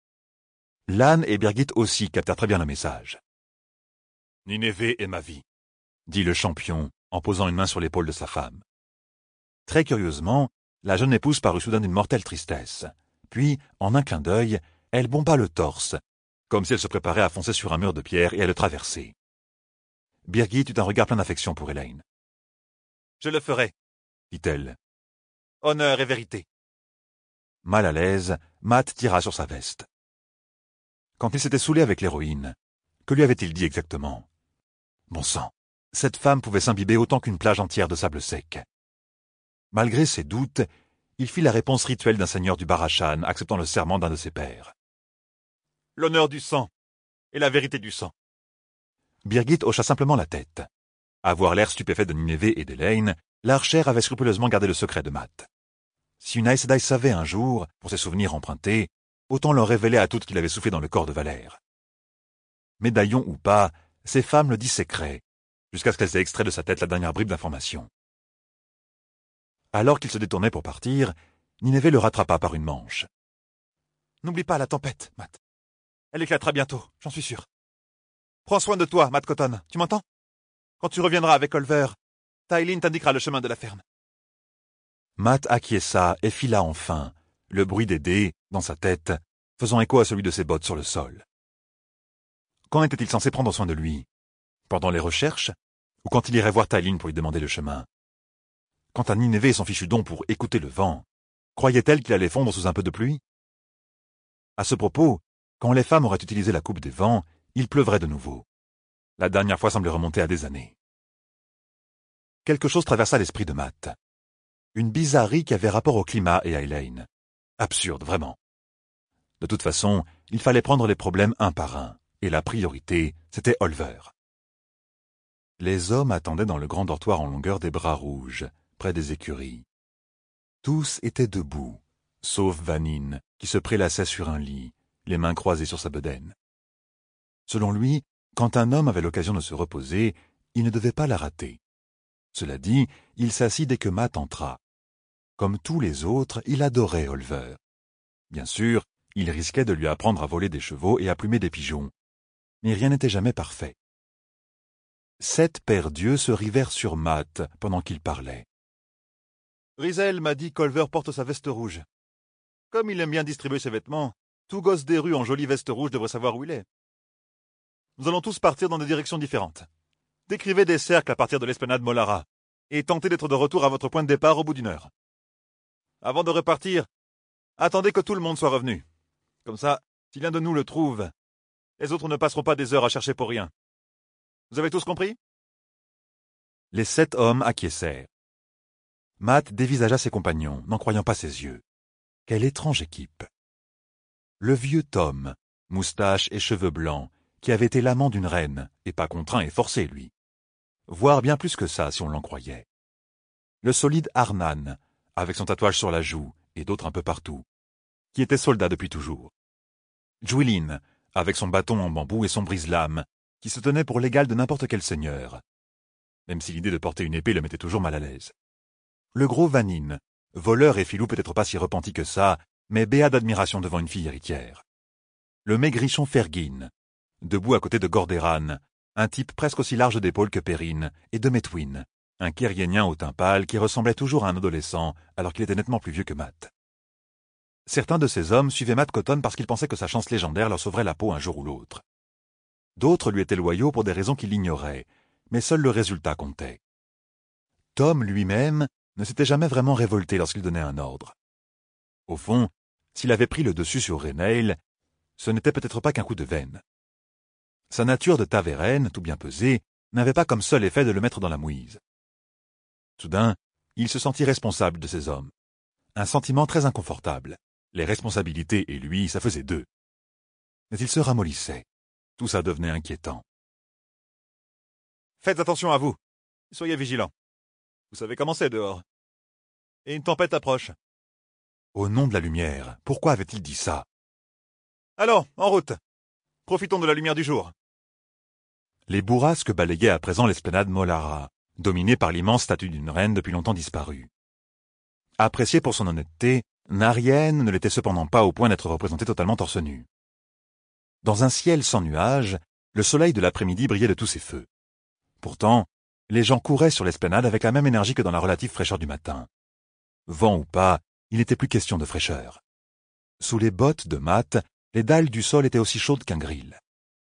Lan et Birgit aussi captèrent très bien le message. « Nineveh est ma vie », dit le champion, en posant une main sur l'épaule de sa femme. Très curieusement, la jeune épouse parut soudain d'une mortelle tristesse. Puis, en un clin d'œil, elle bomba le torse, comme si elle se préparait à foncer sur un mur de pierre et à le traverser. Birgit eut un regard plein d'affection pour Elaine. « Je le ferai, » dit-elle. « Honneur et vérité. » Mal à l'aise, Matt tira sur sa veste. Quand il s'était saoulé avec l'héroïne, que lui avait-il dit exactement? Bon sang, cette femme pouvait s'imbiber autant qu'une plage entière de sable sec. Malgré ses doutes, il fit la réponse rituelle d'un seigneur du Barachan, acceptant le serment d'un de ses pères. « L'honneur du sang et la vérité du sang. » Birgit hocha simplement la tête. À voir l'air stupéfait de Nineveh et d'Elaine, l'archère avait scrupuleusement gardé le secret de Matt. Si une Aes Sedai savait un jour, pour ses souvenirs empruntés, autant leur révéler à toutes qu'il avait soufflé dans le corps de Valère. Médaillon ou pas, ces femmes le disséqueraient, jusqu'à ce qu'elles aient extrait de sa tête la dernière bribe d'information. Alors qu'il se détournait pour partir, Nineveh le rattrapa par une manche. « N'oublie pas la tempête, Matt. Elle éclatera bientôt, j'en suis sûr. Prends soin de toi, Matt Cotton, tu m'entends? Quand tu reviendras avec Olver, Tailin t'indiquera le chemin de la ferme. » Matt acquiesça et fila enfin, le bruit des dés, dans sa tête, faisant écho à celui de ses bottes sur le sol. Quand était-il censé prendre soin de lui? Pendant les recherches? Ou quand il irait voir Tailin pour lui demander le chemin? Quant à Nineveh et son fichu don pour écouter le vent, croyait-elle qu'il allait fondre sous un peu de pluie? À ce propos, quand les femmes auraient utilisé la coupe des vents, il pleuvrait de nouveau. La dernière fois semblait remonter à des années. Quelque chose traversa l'esprit de Matt. Une bizarrerie qui avait rapport au climat et à Elaine. Absurde, vraiment. De toute façon, il fallait prendre les problèmes un par un, et la priorité, c'était Olver. Les hommes attendaient dans le grand dortoir en longueur des bras rouges, près des écuries. Tous étaient debout, sauf Vanine, qui se prélassait sur un lit, les mains croisées sur sa bedaine. Selon lui, quand un homme avait l'occasion de se reposer, il ne devait pas la rater. Cela dit, il s'assit dès que Matt entra. Comme tous les autres, il adorait Olver. Bien sûr, il risquait de lui apprendre à voler des chevaux et à plumer des pigeons. Mais rien n'était jamais parfait. Sept paires d'yeux se rivèrent sur Matt pendant qu'il parlait. Rizel m'a dit qu'Olver porte sa veste rouge. Comme il aime bien distribuer ses vêtements, tout gosse des rues en jolie veste rouge devrait savoir où il est. Nous allons tous partir dans des directions différentes. Décrivez des cercles à partir de l'esplanade Molara, et tentez d'être de retour à votre point de départ au bout d'une heure. Avant de repartir, attendez que tout le monde soit revenu. Comme ça, si l'un de nous le trouve, les autres ne passeront pas des heures à chercher pour rien. Vous avez tous compris? Les sept hommes acquiescèrent. Matt dévisagea ses compagnons, n'en croyant pas ses yeux. Quelle étrange équipe! Le vieux Tom, moustache et cheveux blancs, qui avait été l'amant d'une reine, et pas contraint et forcé, lui. Voire bien plus que ça, si on l'en croyait. Le solide Arnan, avec son tatouage sur la joue, et d'autres un peu partout, qui était soldat depuis toujours. Juilin, avec son bâton en bambou et son brise-lame, qui se tenait pour l'égal de n'importe quel seigneur, même si l'idée de porter une épée le mettait toujours mal à l'aise. Le gros Vanine, voleur et filou peut-être pas si repenti que ça, mais béat d'admiration devant une fille héritière. Le maigrichon Fergin, debout à côté de Gordéran, un type presque aussi large d'épaules que Perrine, et de Metwin, un Kériénien au teint pâle qui ressemblait toujours à un adolescent alors qu'il était nettement plus vieux que Matt. Certains de ces hommes suivaient Matt Cotton parce qu'ils pensaient que sa chance légendaire leur sauverait la peau un jour ou l'autre. D'autres lui étaient loyaux pour des raisons qu'il ignorait, mais seul le résultat comptait. Tom lui-même ne s'était jamais vraiment révolté lorsqu'il donnait un ordre. Au fond, s'il avait pris le dessus sur Renail, ce n'était peut-être pas qu'un coup de veine. Sa nature de tavérène, tout bien pesé, n'avait pas comme seul effet de le mettre dans la mouise. Soudain, il se sentit responsable de ces hommes. Un sentiment très inconfortable. Les responsabilités et lui, ça faisait deux. Mais il se ramollissait. Tout ça devenait inquiétant. Faites attention à vous. Soyez vigilants. Vous savez comment c'est dehors. Et une tempête approche. Au nom de la lumière, pourquoi avait-il dit ça? Alors, en route. Profitons de la lumière du jour. Les bourrasques balayaient à présent l'esplanade Molara, dominée par l'immense statue d'une reine depuis longtemps disparue. Appréciée pour son honnêteté, Narienne ne l'était cependant pas au point d'être représentée totalement torse nu. Dans un ciel sans nuages, le soleil de l'après-midi brillait de tous ses feux. Pourtant, les gens couraient sur l'esplanade avec la même énergie que dans la relative fraîcheur du matin. Vent ou pas, il n'était plus question de fraîcheur. Sous les bottes de Matt, les dalles du sol étaient aussi chaudes qu'un grill.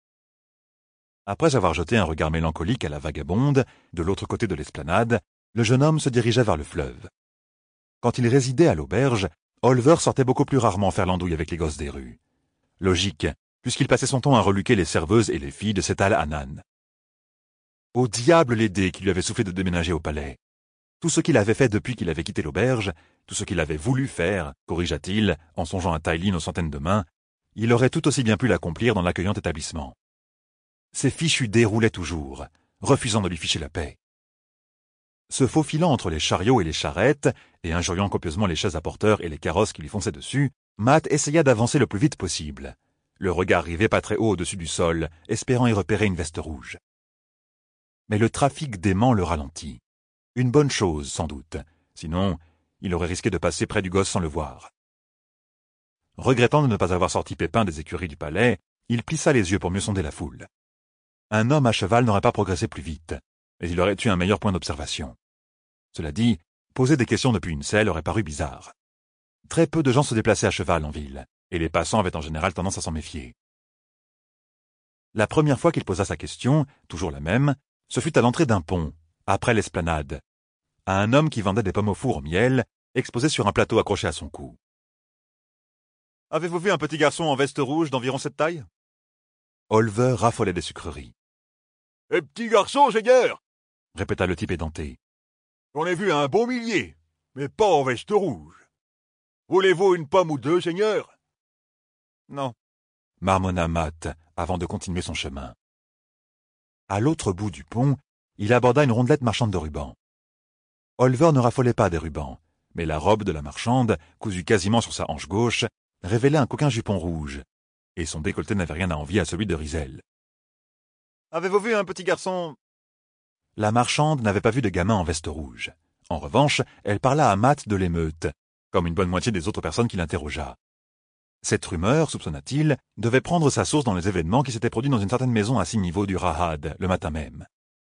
Après avoir jeté un regard mélancolique à la vagabonde, de l'autre côté de l'esplanade, le jeune homme se dirigeait vers le fleuve. Quand il résidait à l'auberge, Oliver sortait beaucoup plus rarement faire l'andouille avec les gosses des rues. Logique, puisqu'il passait son temps à reluquer les serveuses et les filles de Setal Hanan. Au diable les dés qui lui avaient soufflé de déménager au palais. Tout ce qu'il avait fait depuis qu'il avait quitté l'auberge, tout ce qu'il avait voulu faire, corrigea-t-il, en songeant à Tywin aux centaines de mains, il aurait tout aussi bien pu l'accomplir dans l'accueillant établissement. Ses fichus dés roulaient toujours, refusant de lui ficher la paix. Se faufilant entre les chariots et les charrettes, et injuriant copieusement les chaises à porteurs et les carrosses qui lui fonçaient dessus, Matt essaya d'avancer le plus vite possible, le regard rivé pas très haut au-dessus du sol, espérant y repérer une veste rouge. Mais le trafic d'aimants le ralentit. Une bonne chose, sans doute, sinon il aurait risqué de passer près du gosse sans le voir. Regrettant de ne pas avoir sorti Pépin des écuries du palais, il plissa les yeux pour mieux sonder la foule. Un homme à cheval n'aurait pas progressé plus vite, mais il aurait eu un meilleur point d'observation. Cela dit, poser des questions depuis une selle aurait paru bizarre. Très peu de gens se déplaçaient à cheval en ville, et les passants avaient en général tendance à s'en méfier. La première fois qu'il posa sa question, toujours la même, ce fut à l'entrée d'un pont, après l'esplanade, à un homme qui vendait des pommes au four au miel, exposé sur un plateau accroché à son cou. « Avez-vous vu un petit garçon en veste rouge d'environ cette taille ?» Oliver raffolait des sucreries. « Un petit garçon, Seigneur !» répéta le type édenté. « J'en ai vu un bon millier, mais pas en veste rouge. Voulez-vous une pomme ou deux, Seigneur ?»« Non. » marmonna Matt, avant de continuer son chemin. À l'autre bout du pont, il aborda une rondelette marchande de rubans. Oliver ne raffolait pas des rubans, mais la robe de la marchande, cousue quasiment sur sa hanche gauche, révélait un coquin jupon rouge, et son décolleté n'avait rien à envier à celui de Rizel. « Avez-vous vu un petit garçon ?» La marchande n'avait pas vu de gamin en veste rouge. En revanche, elle parla à Matt de l'émeute, comme une bonne moitié des autres personnes qui l'interrogea. Cette rumeur, soupçonna-t-il, devait prendre sa source dans les événements qui s'étaient produits dans une certaine maison à six niveaux du Rahad, le matin même.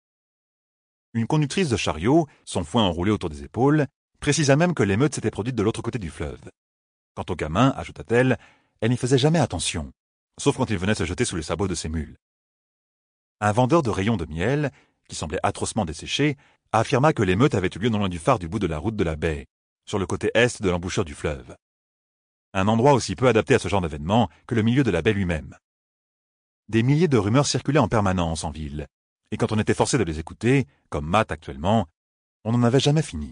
Une conductrice de chariot, son foin enroulé autour des épaules, précisa même que l'émeute s'était produite de l'autre côté du fleuve. Quant au gamin, ajouta-t-elle, elle n'y faisait jamais attention, sauf quand il venait se jeter sous les sabots de ses mules. Un vendeur de rayons de miel, qui semblait atrocement desséché, affirma que l'émeute avait eu lieu non loin du phare du bout de la route de la baie, sur le côté est de l'embouchure du fleuve. Un endroit aussi peu adapté à ce genre d'événement que le milieu de la baie lui-même. Des milliers de rumeurs circulaient en permanence en ville, et quand on était forcé de les écouter, comme Matt actuellement, on n'en avait jamais fini.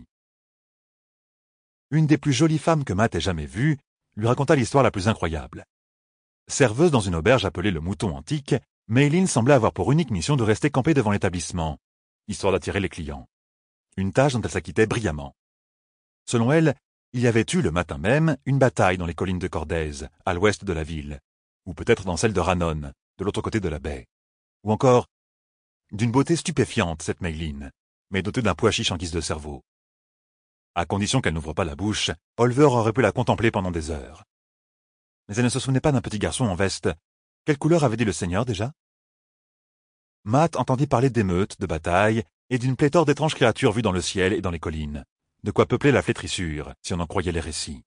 Une des plus jolies femmes que Matt ait jamais vues lui raconta l'histoire la plus incroyable. Serveuse dans une auberge appelée le Mouton Antique, Maylin semblait avoir pour unique mission de rester campée devant l'établissement, histoire d'attirer les clients. Une tâche dont elle s'acquittait brillamment. Selon elle, il y avait eu le matin même une bataille dans les collines de Cordaise, à l'ouest de la ville, ou peut-être dans celle de Ranon, de l'autre côté de la baie. Ou encore, d'une beauté stupéfiante, cette Maylin, mais dotée d'un pois chiche en guise de cerveau. À condition qu'elle n'ouvre pas la bouche, Oliver aurait pu la contempler pendant des heures. Mais elle ne se souvenait pas d'un petit garçon en veste. Quelle couleur avait dit le Seigneur déjà? Matt entendit parler d'émeutes, de batailles, et d'une pléthore d'étranges créatures vues dans le ciel et dans les collines. De quoi peupler la flétrissure, si on en croyait les récits.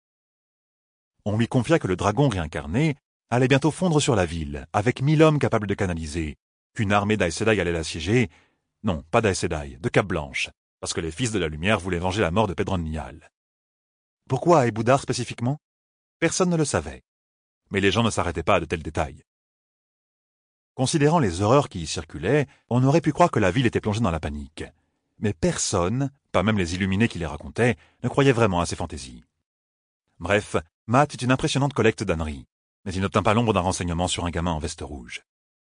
On lui confia que le dragon réincarné allait bientôt fondre sur la ville, avec mille hommes capables de canaliser, qu'une armée d'Aes Sedai allait l'assiéger, non, pas d'Aes Sedai, de Cap Blanche, parce que les fils de la lumière voulaient venger la mort de Pedron Nial. Pourquoi à Eboudar spécifiquement? Personne ne le savait, mais les gens ne s'arrêtaient pas à de tels détails. Considérant les horreurs qui y circulaient, on aurait pu croire que la ville était plongée dans la panique. Mais personne, pas même les illuminés qui les racontaient, ne croyait vraiment à ces fantaisies. Bref, Matt eut une impressionnante collecte d'âneries, mais il n'obtint pas l'ombre d'un renseignement sur un gamin en veste rouge.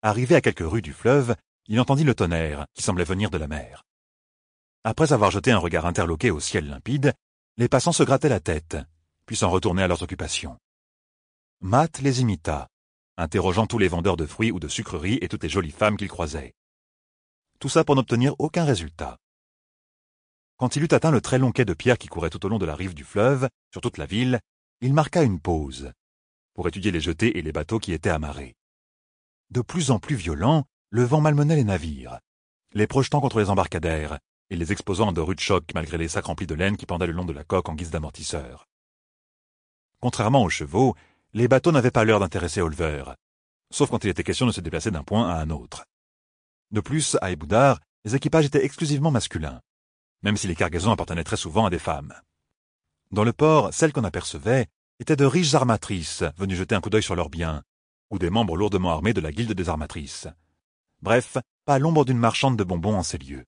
Arrivé à quelques rues du fleuve, il entendit le tonnerre, qui semblait venir de la mer. Après avoir jeté un regard interloqué au ciel limpide, les passants se grattaient la tête, puis s'en retournaient à leurs occupations. Matt les imita, interrogeant tous les vendeurs de fruits ou de sucreries et toutes les jolies femmes qu'il croisait. Tout ça pour n'obtenir aucun résultat. Quand il eut atteint le très long quai de pierre qui courait tout au long de la rive du fleuve, sur toute la ville, il marqua une pause, pour étudier les jetées et les bateaux qui étaient amarrés. De plus en plus violent, le vent malmenait les navires, les projetant contre les embarcadères et les exposant à de rudes chocs malgré les sacs remplis de laine qui pendaient le long de la coque en guise d'amortisseur. Contrairement aux chevaux, les bateaux n'avaient pas l'heure d'intéresser Oliver, sauf quand il était question de se déplacer d'un point à un autre. De plus, à Eboudar, les équipages étaient exclusivement masculins, même si les cargaisons appartenaient très souvent à des femmes. Dans le port, celles qu'on apercevait étaient de riches armatrices venues jeter un coup d'œil sur leurs biens, ou des membres lourdement armés de la guilde des armatrices. Bref, pas l'ombre d'une marchande de bonbons en ces lieux.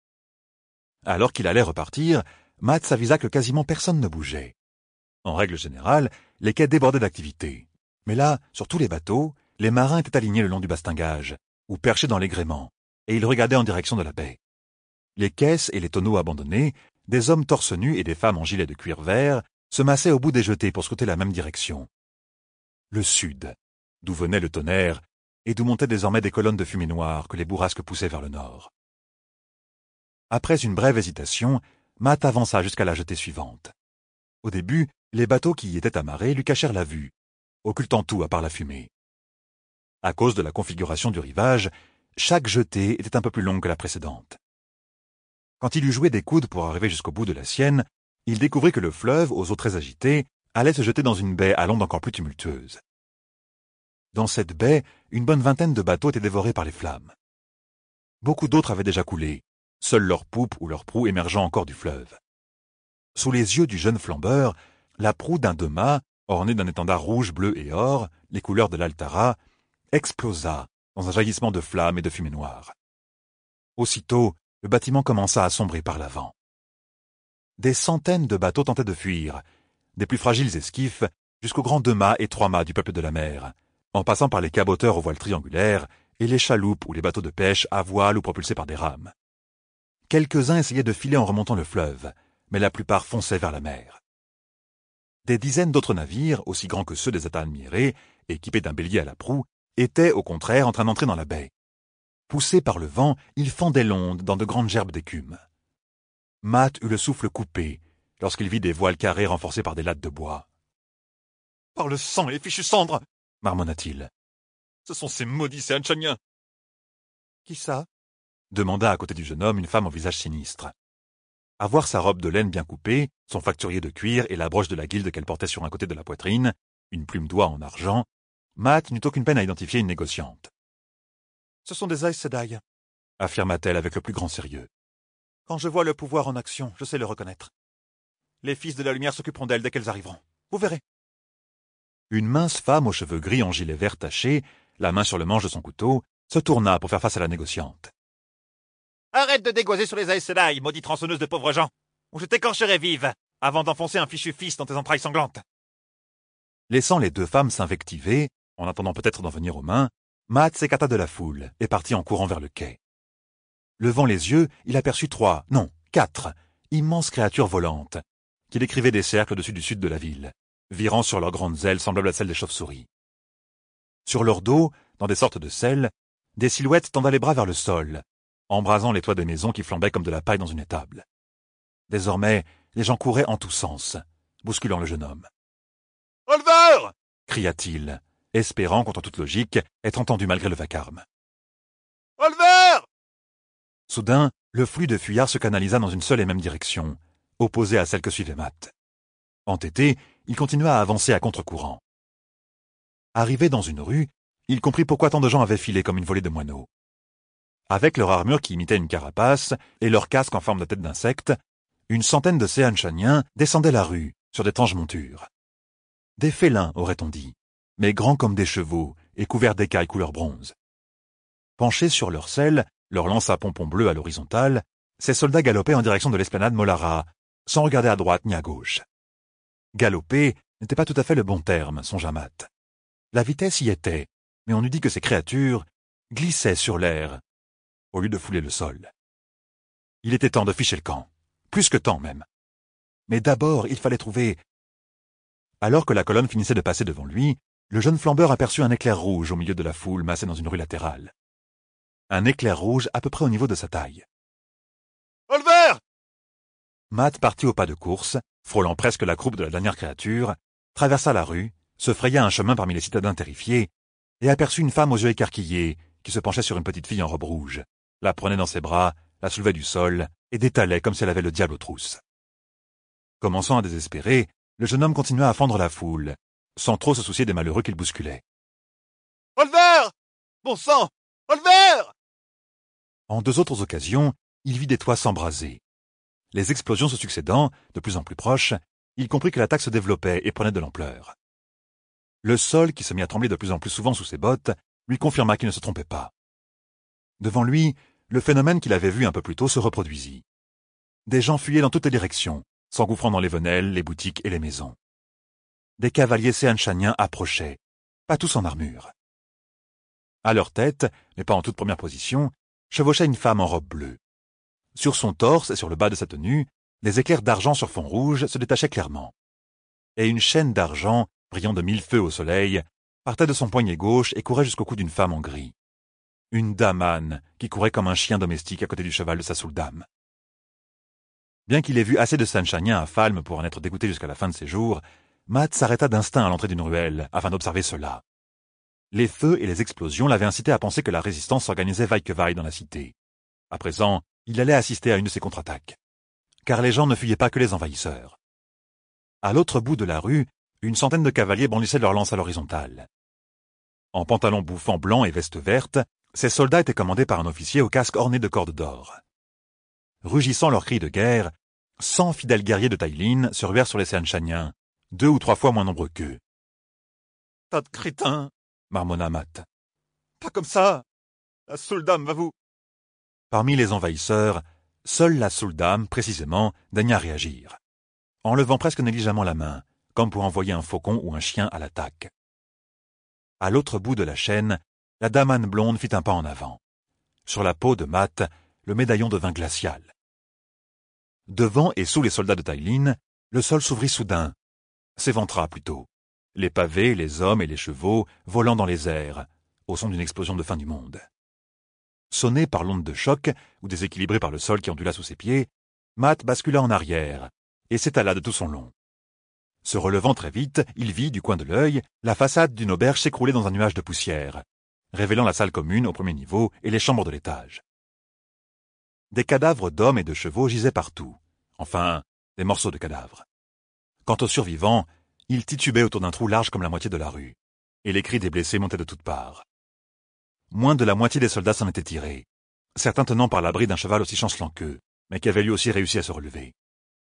Alors qu'il allait repartir, Matt s'avisa que quasiment personne ne bougeait. En règle générale, les quais débordaient d'activité. Mais là, sur tous les bateaux, les marins étaient alignés le long du bastingage, ou perchés dans les gréements, et ils regardaient en direction de la baie. Les caisses et les tonneaux abandonnés, des hommes torse nus et des femmes en gilets de cuir vert, se massaient au bout des jetées pour scruter la même direction. Le sud, d'où venait le tonnerre, et d'où montaient désormais des colonnes de fumée noire que les bourrasques poussaient vers le nord. Après une brève hésitation, Matt avança jusqu'à la jetée suivante. Au début, les bateaux qui y étaient amarrés lui cachèrent la vue, occultant tout à part la fumée. À cause de la configuration du rivage, chaque jetée était un peu plus longue que la précédente. Quand il eut joué des coudes pour arriver jusqu'au bout de la sienne, il découvrit que le fleuve, aux eaux très agitées, allait se jeter dans une baie à l'onde encore plus tumultueuse. Dans cette baie, une bonne vingtaine de bateaux étaient dévorés par les flammes. Beaucoup d'autres avaient déjà coulé, seules leurs poupes ou leurs proues émergeant encore du fleuve. Sous les yeux du jeune flambeur, la proue d'un deux mâts, ornée d'un étendard rouge, bleu et or, les couleurs de l'Altara, explosa dans un jaillissement de flammes et de fumée noire. Aussitôt, le bâtiment commença à sombrer par l'avant. Des centaines de bateaux tentaient de fuir, des plus fragiles esquifs jusqu'aux grands deux mâts et trois mâts du peuple de la mer, en passant par les caboteurs aux voiles triangulaires et les chaloupes ou les bateaux de pêche à voile ou propulsés par des rames. Quelques-uns essayaient de filer en remontant le fleuve, mais la plupart fonçaient vers la mer. Des dizaines d'autres navires, aussi grands que ceux des États admirés, équipés d'un bélier à la proue, étaient, au contraire, en train d'entrer dans la baie. Poussés par le vent, ils fendaient l'onde dans de grandes gerbes d'écume. Matt eut le souffle coupé lorsqu'il vit des voiles carrées renforcées par des lattes de bois. « Par le sang et les fichues cendres !» marmonna-t-il. « Ce sont ces maudits Séanchaniens !»« Qui ça ?» demanda à côté du jeune homme une femme au visage sinistre. À voir sa robe de laine bien coupée, son facturier de cuir et la broche de la guilde qu'elle portait sur un côté de la poitrine, une plume d'oie en argent, Matt n'eut aucune peine à identifier une négociante. « Ce sont des Aes Sedai, » affirma-t-elle avec le plus grand sérieux. « Quand je vois le pouvoir en action, je sais le reconnaître. Les fils de la lumière s'occuperont d'elles dès qu'elles arriveront. Vous verrez. » Une mince femme aux cheveux gris en gilet vert taché, la main sur le manche de son couteau, se tourna pour faire face à la négociante. « Arrête de dégoiser sur les Aes Sedai, maudite rançonneuse de pauvres gens, ou je t'écorcherai vive, avant d'enfoncer un fichu fils dans tes entrailles sanglantes. » Laissant les deux femmes s'invectiver, en attendant peut-être d'en venir aux mains, Matt s'écarta de la foule et partit en courant vers le quai. Levant les yeux, il aperçut trois, non, quatre, immenses créatures volantes, qui décrivaient des cercles au-dessus du sud de la ville, virant sur leurs grandes ailes semblables à celles des chauves-souris. Sur leur dos, dans des sortes de selles, des silhouettes tendaient les bras vers le sol, embrasant les toits des maisons qui flambaient comme de la paille dans une étable. Désormais, les gens couraient en tous sens, bousculant le jeune homme. « Oliver !» cria-t-il, espérant, contre toute logique, être entendu malgré le vacarme. « Oliver !» Soudain, le flux de fuyards se canalisa dans une seule et même direction, opposée à celle que suivait Matt. Entêté, il continua à avancer à contre-courant. Arrivé dans une rue, il comprit pourquoi tant de gens avaient filé comme une volée de moineaux. Avec leur armure qui imitait une carapace et leur casque en forme de tête d'insecte, une centaine de Séanchaniens descendaient la rue sur d'étranges montures. Des félins, aurait-on dit, mais grands comme des chevaux et couverts d'écailles couleur bronze. Penchés sur leurs selles, leurs lances à pompons bleus à l'horizontale, ces soldats galopaient en direction de l'esplanade Molara, sans regarder à droite ni à gauche. Galoper n'était pas tout à fait le bon terme, songea Matt. La vitesse y était, mais on eût dit que ces créatures glissait sur l'air, au lieu de fouler le sol. Il était temps de ficher le camp, plus que temps même. Mais d'abord, il fallait trouver... Alors que la colonne finissait de passer devant lui, le jeune flambeur aperçut un éclair rouge au milieu de la foule massée dans une rue latérale. Un éclair rouge à peu près au niveau de sa taille. « Oliver !» Matt partit au pas de course, frôlant presque la croupe de la dernière créature, traversa la rue, se fraya un chemin parmi les citadins terrifiés, et aperçut une femme aux yeux écarquillés qui se penchait sur une petite fille en robe rouge, la prenait dans ses bras, la soulevait du sol et détalait comme si elle avait le diable aux trousses. Commençant à désespérer, le jeune homme continua à fendre la foule, sans trop se soucier des malheureux qu'il bousculait. « Oliver ! Bon sang ! Oliver !» En deux autres occasions, il vit des toits s'embraser. Les explosions se succédant, de plus en plus proches, il comprit que l'attaque se développait et prenait de l'ampleur. Le sol, qui se mit à trembler de plus en plus souvent sous ses bottes, lui confirma qu'il ne se trompait pas. Devant lui, le phénomène qu'il avait vu un peu plus tôt se reproduisit. Des gens fuyaient dans toutes les directions, s'engouffrant dans les venelles, les boutiques et les maisons. Des cavaliers séanchaniens approchaient, pas tous en armure. À leur tête, mais pas en toute première position, chevauchait une femme en robe bleue. Sur son torse et sur le bas de sa tenue, des éclairs d'argent sur fond rouge se détachaient clairement. Et une chaîne d'argent, brillant de mille feux au soleil, partait de son poignet gauche et courait jusqu'au cou d'une femme en gris. Une damane qui courait comme un chien domestique à côté du cheval de sa souldame. Bien qu'il ait vu assez de Sanchaniens à Falme pour en être dégoûté jusqu'à la fin de ses jours, Matt s'arrêta d'instinct à l'entrée d'une ruelle afin d'observer cela. Les feux et les explosions l'avaient incité à penser que la résistance s'organisait vaille que vaille dans la cité. À présent, il allait assister à une de ces contre-attaques. Car les gens ne fuyaient pas que les envahisseurs. À l'autre bout de la rue, une centaine de cavaliers brandissaient leurs lances à l'horizontale. En pantalons bouffants blancs et vestes vertes, ces soldats étaient commandés par un officier au casque orné de cordes d'or. Rugissant leurs cris de guerre, cent fidèles guerriers de Tailin se ruèrent sur les Séanchaniens, deux ou trois fois moins nombreux qu'eux. « Tas de crétins !» marmonna Matt. « Pas comme ça. La Souldame va vous... » Parmi les envahisseurs, seule la Souldame, précisément, daigna réagir, en levant presque négligemment la main, comme pour envoyer un faucon ou un chien à l'attaque. À l'autre bout de la chaîne, la damane blonde fit un pas en avant. Sur la peau de Matt, le médaillon devint glacial. Devant et sous les soldats de Tailin, le sol s'ouvrit soudain, s'éventra plutôt, les pavés, les hommes et les chevaux volant dans les airs, au son d'une explosion de fin du monde. Sonné par l'onde de choc, ou déséquilibré par le sol qui ondula sous ses pieds, Matt bascula en arrière, et s'étala de tout son long. Se relevant très vite, il vit, du coin de l'œil, la façade d'une auberge s'écrouler dans un nuage de poussière, révélant la salle commune au premier niveau et les chambres de l'étage. Des cadavres d'hommes et de chevaux gisaient partout, enfin, des morceaux de cadavres. Quant aux survivants, ils titubaient autour d'un trou large comme la moitié de la rue, et les cris des blessés montaient de toutes parts. Moins de la moitié des soldats s'en étaient tirés, certains tenant par l'abri d'un cheval aussi chancelant qu'eux, mais qui avait lui aussi réussi à se relever.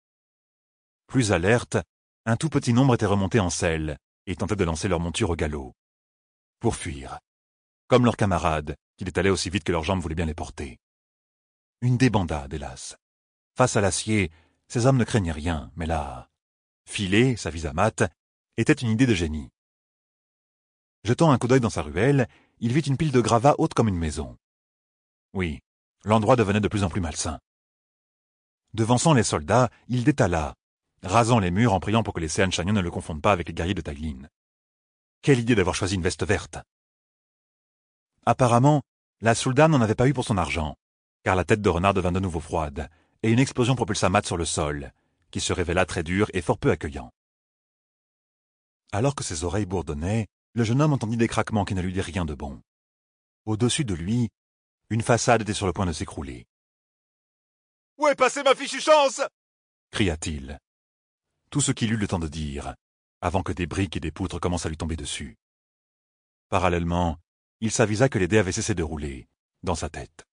Plus alerte, un tout petit nombre était remonté en selle et tentait de lancer leur monture au galop, pour fuir, comme leurs camarades, qui détalaient aussi vite que leurs jambes voulaient bien les porter. Une débandade, hélas. Face à l'acier, ces hommes ne craignaient rien, mais là, filer, s'avisa Matt, était une idée de génie. Jetant un coup d'œil dans sa ruelle, il vit une pile de gravats haute comme une maison. Oui, l'endroit devenait de plus en plus malsain. Devançant les soldats, il détala, rasant les murs en priant pour que les Séanchaniens ne le confondent pas avec les guerriers de Tailin. Quelle idée d'avoir choisi une veste verte! Apparemment, la Souldame n'en avait pas eu pour son argent, car la tête de renard devint de nouveau froide, et une explosion propulsa Matt sur le sol, qui se révéla très dur et fort peu accueillant. Alors que ses oreilles bourdonnaient, le jeune homme entendit des craquements qui ne lui dirent rien de bon. Au-dessus de lui, une façade était sur le point de s'écrouler. « Où est passée ma fichue chance ?» cria-t-il. Tout ce qu'il eut le temps de dire, avant que des briques et des poutres commencent à lui tomber dessus. Parallèlement, il s'avisa que les dés avaient cessé de rouler, dans sa tête.